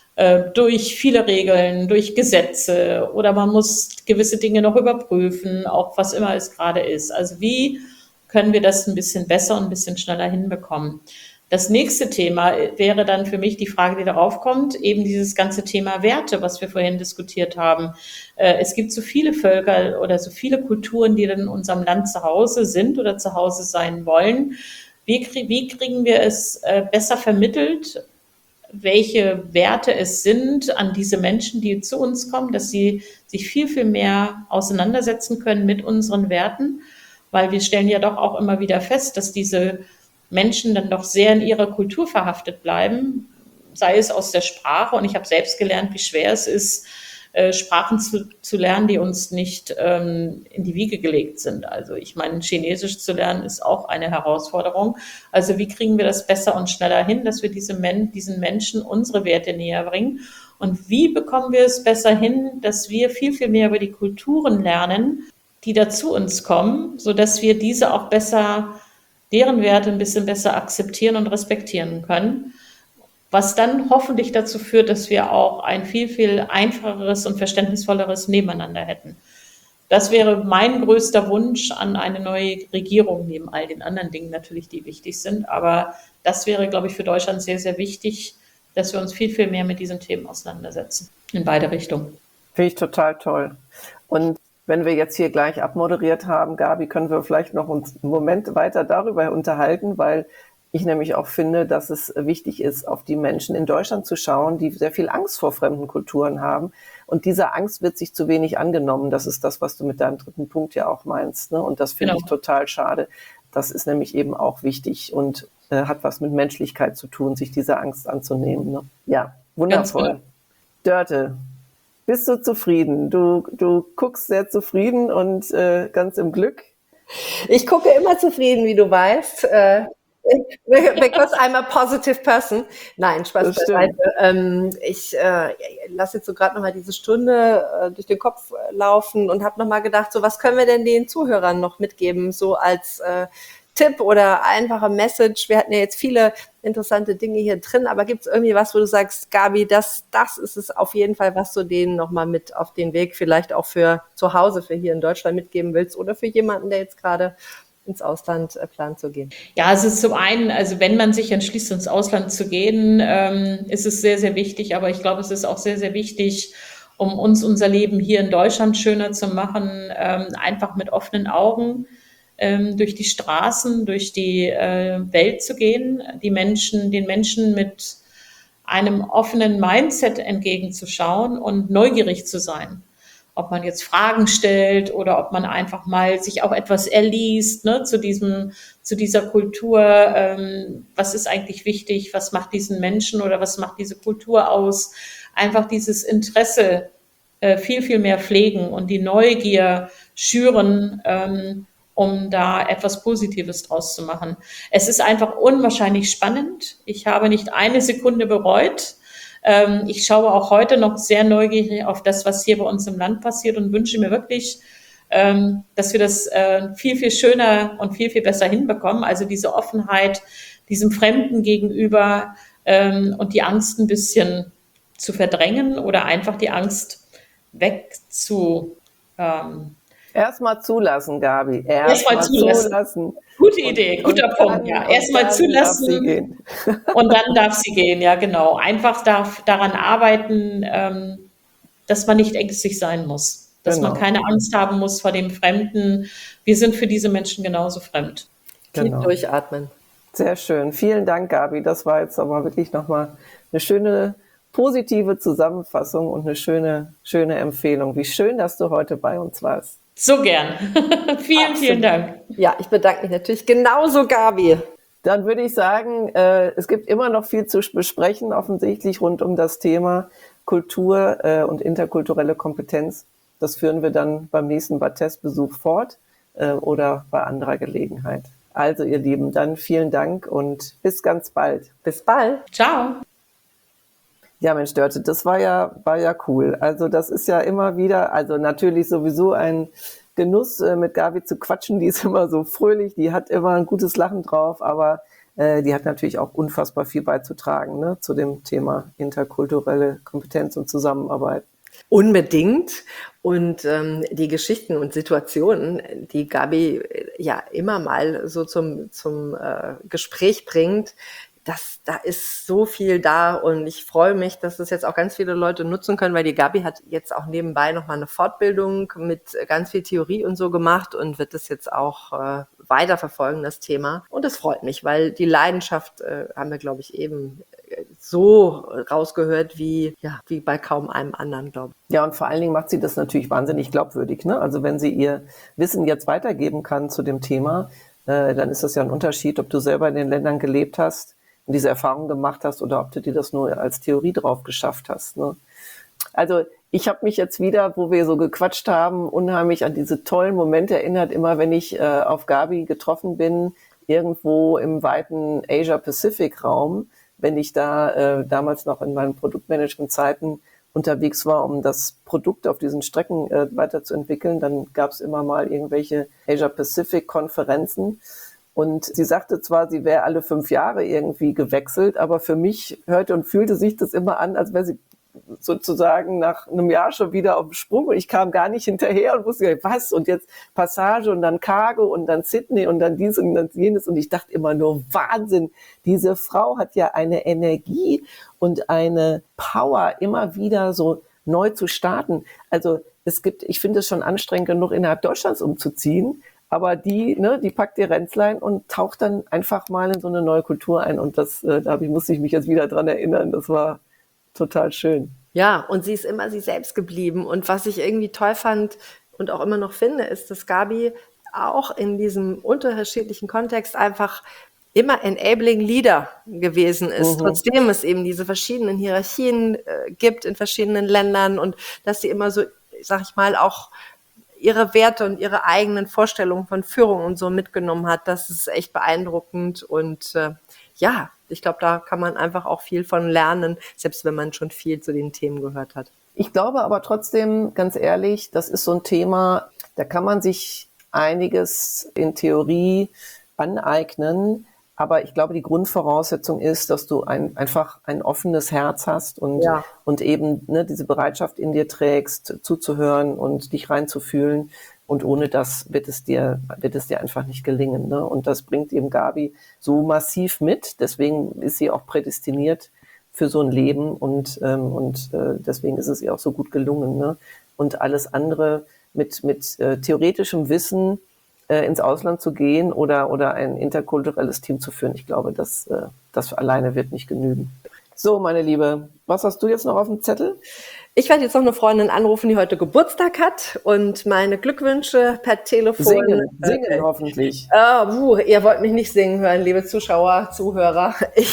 Durch viele Regeln, durch Gesetze, oder man muss gewisse Dinge noch überprüfen, auch was immer es gerade ist. Also wie können wir das ein bisschen besser und ein bisschen schneller hinbekommen? Das nächste Thema wäre dann für mich die Frage, die darauf kommt, eben dieses ganze Thema Werte, was wir vorhin diskutiert haben. Es gibt so viele Völker oder so viele Kulturen, die dann in unserem Land zu Hause sind oder zu Hause sein wollen. Wie kriegen wir es besser vermittelt, welche Werte es sind an diese Menschen, die zu uns kommen, dass sie sich viel, viel mehr auseinandersetzen können mit unseren Werten, weil wir stellen ja doch auch immer wieder fest, dass diese Menschen dann doch sehr in ihrer Kultur verhaftet bleiben, sei es aus der Sprache. Und ich habe selbst gelernt, wie schwer es ist, Sprachen zu lernen, die uns nicht in die Wiege gelegt sind. Also ich meine, Chinesisch zu lernen ist auch eine Herausforderung. Also wie kriegen wir das besser und schneller hin, dass wir diesen Menschen unsere Werte näher bringen? Und wie bekommen wir es besser hin, dass wir viel, viel mehr über die Kulturen lernen, die da zu uns kommen, sodass wir diese auch besser, deren Werte ein bisschen besser akzeptieren und respektieren können? Was dann hoffentlich dazu führt, dass wir auch ein viel, viel einfacheres und verständnisvolleres Nebeneinander hätten. Das wäre mein größter Wunsch an eine neue Regierung, neben all den anderen Dingen natürlich, die wichtig sind. Aber das wäre, glaube ich, für Deutschland sehr, sehr wichtig, dass wir uns viel, viel mehr mit diesen Themen auseinandersetzen. In beide Richtungen. Finde ich total toll. Und wenn wir jetzt hier gleich abmoderiert haben, Gabi, können wir vielleicht noch uns einen Moment weiter darüber unterhalten, weil ich nämlich auch finde, dass es wichtig ist, auf die Menschen in Deutschland zu schauen, die sehr viel Angst vor fremden Kulturen haben. Und diese Angst wird sich zu wenig angenommen. Das ist das, was du mit deinem dritten Punkt ja auch meinst, ne? Und das finde ich total schade. Das ist nämlich eben auch wichtig und hat was mit Menschlichkeit zu tun, sich dieser Angst anzunehmen, ne? Ja, wundervoll. Dörte, bist du zufrieden? Du guckst sehr zufrieden und ganz im Glück. Ich gucke immer zufrieden, wie du weißt. Because I'm a positive person. Nein, Spaß beiseite. Ich lasse jetzt so gerade nochmal diese Stunde durch den Kopf laufen und habe nochmal gedacht, so was können wir denn den Zuhörern noch mitgeben, so als Tipp oder einfache Message. Wir hatten ja jetzt viele interessante Dinge hier drin, aber gibt es irgendwie was, wo du sagst, Gabi, das ist es auf jeden Fall, was du denen nochmal mit auf den Weg vielleicht auch für zu Hause, für hier in Deutschland mitgeben willst oder für jemanden, der jetzt gerade ins Ausland plant zu gehen? Ja, also zum einen, also wenn man sich entschließt, ins Ausland zu gehen, ist es sehr, sehr wichtig. Aber ich glaube, es ist auch sehr, sehr wichtig, um uns unser Leben hier in Deutschland schöner zu machen, einfach mit offenen Augen durch die Straßen, durch die Welt zu gehen, den Menschen mit einem offenen Mindset entgegenzuschauen und neugierig zu sein. Ob man jetzt Fragen stellt oder ob man einfach mal sich auch etwas erliest, ne, zu dieser Kultur. Was ist eigentlich wichtig? Was macht diesen Menschen oder was macht diese Kultur aus? Einfach dieses Interesse viel, viel mehr pflegen und die Neugier schüren, um da etwas Positives draus zu machen. Es ist einfach unwahrscheinlich spannend. Ich habe nicht eine Sekunde bereut. Ich schaue auch heute noch sehr neugierig auf das, was hier bei uns im Land passiert und wünsche mir wirklich, dass wir das viel, viel schöner und viel, viel besser hinbekommen. Also diese Offenheit, diesem Fremden gegenüber und die Angst ein bisschen zu verdrängen oder einfach die Angst Erstmal zulassen, Gabi. Erstmal zulassen. Gute Idee, guter Punkt. Ja, erstmal zulassen und dann darf sie gehen. Ja, genau. Einfach daran arbeiten, dass man nicht ängstlich sein muss, dass man keine Angst haben muss vor dem Fremden. Wir sind für diese Menschen genauso fremd. Tief durchatmen. Sehr schön. Vielen Dank, Gabi. Das war jetzt aber wirklich nochmal eine schöne, positive Zusammenfassung und eine schöne Empfehlung. Wie schön, dass du heute bei uns warst. So gern. Vielen Dank. Ja, ich bedanke mich natürlich genauso, Gabi. Dann würde ich sagen, es gibt immer noch viel zu besprechen, offensichtlich rund um das Thema Kultur und interkulturelle Kompetenz. Das führen wir dann beim nächsten Bates-Besuch fort oder bei anderer Gelegenheit. Also ihr Lieben, dann vielen Dank und bis ganz bald. Bis bald. Ciao. Ja, Mensch, Dörte, das war ja cool. Also das ist ja immer wieder, also natürlich sowieso ein Genuss, mit Gabi zu quatschen. Die ist immer so fröhlich, die hat immer ein gutes Lachen drauf, aber die hat natürlich auch unfassbar viel beizutragen, ne, zu dem Thema interkulturelle Kompetenz und Zusammenarbeit. Unbedingt. Und die Geschichten und Situationen, die Gabi ja immer mal so zum Gespräch bringt, da ist so viel da und ich freue mich, dass das jetzt auch ganz viele Leute nutzen können, weil die Gabi hat jetzt auch nebenbei nochmal eine Fortbildung mit ganz viel Theorie und so gemacht und wird das jetzt auch weiterverfolgen, das Thema. Und das freut mich, weil die Leidenschaft haben wir, glaube ich, eben so rausgehört wie bei kaum einem anderen, glaube ich. Ja, und vor allen Dingen macht sie das natürlich wahnsinnig glaubwürdig, ne? Also wenn sie ihr Wissen jetzt weitergeben kann zu dem Thema, dann ist das ja ein Unterschied, ob du selber in den Ländern gelebt hast, diese Erfahrung gemacht hast oder ob du dir das nur als Theorie drauf geschafft hast, ne? Also ich habe mich jetzt wieder, wo wir so gequatscht haben, unheimlich an diese tollen Momente erinnert, immer wenn ich auf Gabi getroffen bin, irgendwo im weiten Asia-Pacific-Raum, wenn ich da damals noch in meinen Produktmanagement-Zeiten unterwegs war, um das Produkt auf diesen Strecken weiterzuentwickeln, dann gab es immer mal irgendwelche Asia-Pacific-Konferenzen. Und sie sagte zwar, sie wäre alle 5 Jahre irgendwie gewechselt, aber für mich hörte und fühlte sich das immer an, als wäre sie sozusagen nach einem Jahr schon wieder auf dem Sprung und ich kam gar nicht hinterher und wusste, was, und jetzt Passage und dann Cargo und dann Sydney und dann dies und dann jenes, und ich dachte immer nur, Wahnsinn, diese Frau hat ja eine Energie und eine Power, immer wieder so neu zu starten. Also ich finde es schon anstrengend genug, innerhalb Deutschlands umzuziehen, aber die packt ihr Ränzlein und taucht dann einfach mal in so eine neue Kultur ein, und musste ich mich jetzt wieder dran erinnern, das war total schön. Ja, und sie ist immer sie selbst geblieben. Und was ich irgendwie toll fand und auch immer noch finde, ist, dass Gabi auch in diesem unterschiedlichen Kontext einfach immer enabling Leader gewesen ist, trotzdem es eben diese verschiedenen Hierarchien gibt in verschiedenen Ländern und dass sie immer so, sag ich mal, auch ihre Werte und ihre eigenen Vorstellungen von Führung und so mitgenommen hat. Das ist echt beeindruckend und ja, ich glaube, da kann man einfach auch viel von lernen, selbst wenn man schon viel zu den Themen gehört hat. Ich glaube aber trotzdem, ganz ehrlich, das ist so ein Thema, da kann man sich einiges in Theorie aneignen, aber ich glaube, die Grundvoraussetzung ist, dass du einfach ein offenes Herz hast und eben diese Bereitschaft in dir trägst, zuzuhören und dich reinzufühlen. Und ohne das wird es dir einfach nicht gelingen. Ne? Und das bringt eben Gabi so massiv mit. Deswegen ist sie auch prädestiniert für so ein Leben und deswegen ist es ihr auch so gut gelungen. Ne? Und alles andere mit theoretischem Wissen ins Ausland zu gehen oder ein interkulturelles Team zu führen, ich glaube, das alleine wird nicht genügen. So, meine Liebe, was hast du jetzt noch auf dem Zettel? Ich werde jetzt noch eine Freundin anrufen, die heute Geburtstag hat und meine Glückwünsche per Telefon. Singen hoffentlich. Ihr wollt mich nicht singen hören, liebe Zuschauer, Zuhörer.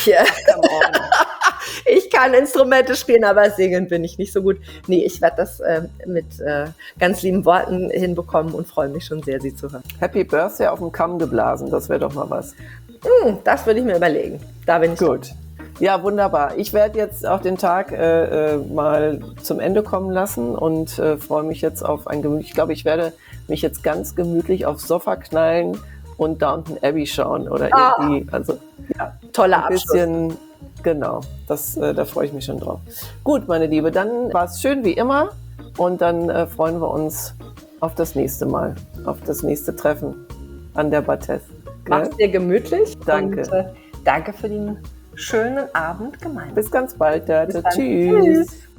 Ich kann Instrumente spielen, aber singen bin ich nicht so gut. Nee, ich werde das mit ganz lieben Worten hinbekommen und freue mich schon sehr, sie zu hören. Happy Birthday auf dem Kamm geblasen, das wäre doch mal was. Das würde ich mir überlegen. Da bin ich gut. Ja, wunderbar. Ich werde jetzt auch den Tag mal zum Ende kommen lassen und freue mich jetzt auf ein gemütlich. Ich glaube, ich werde mich jetzt ganz gemütlich aufs Sofa knallen und Downton Abbey schauen oder irgendwie. Also ja, toller Abschluss. Bisschen, genau, da freue ich mich schon drauf. Gut, meine Liebe, dann war es schön wie immer und dann freuen wir uns auf das nächste Mal, auf das nächste Treffen an der Bathess. Mach's dir gemütlich. Danke. Und, danke für den schönen Abend gemeinsam. Bis ganz bald, Dörte. Tschüss.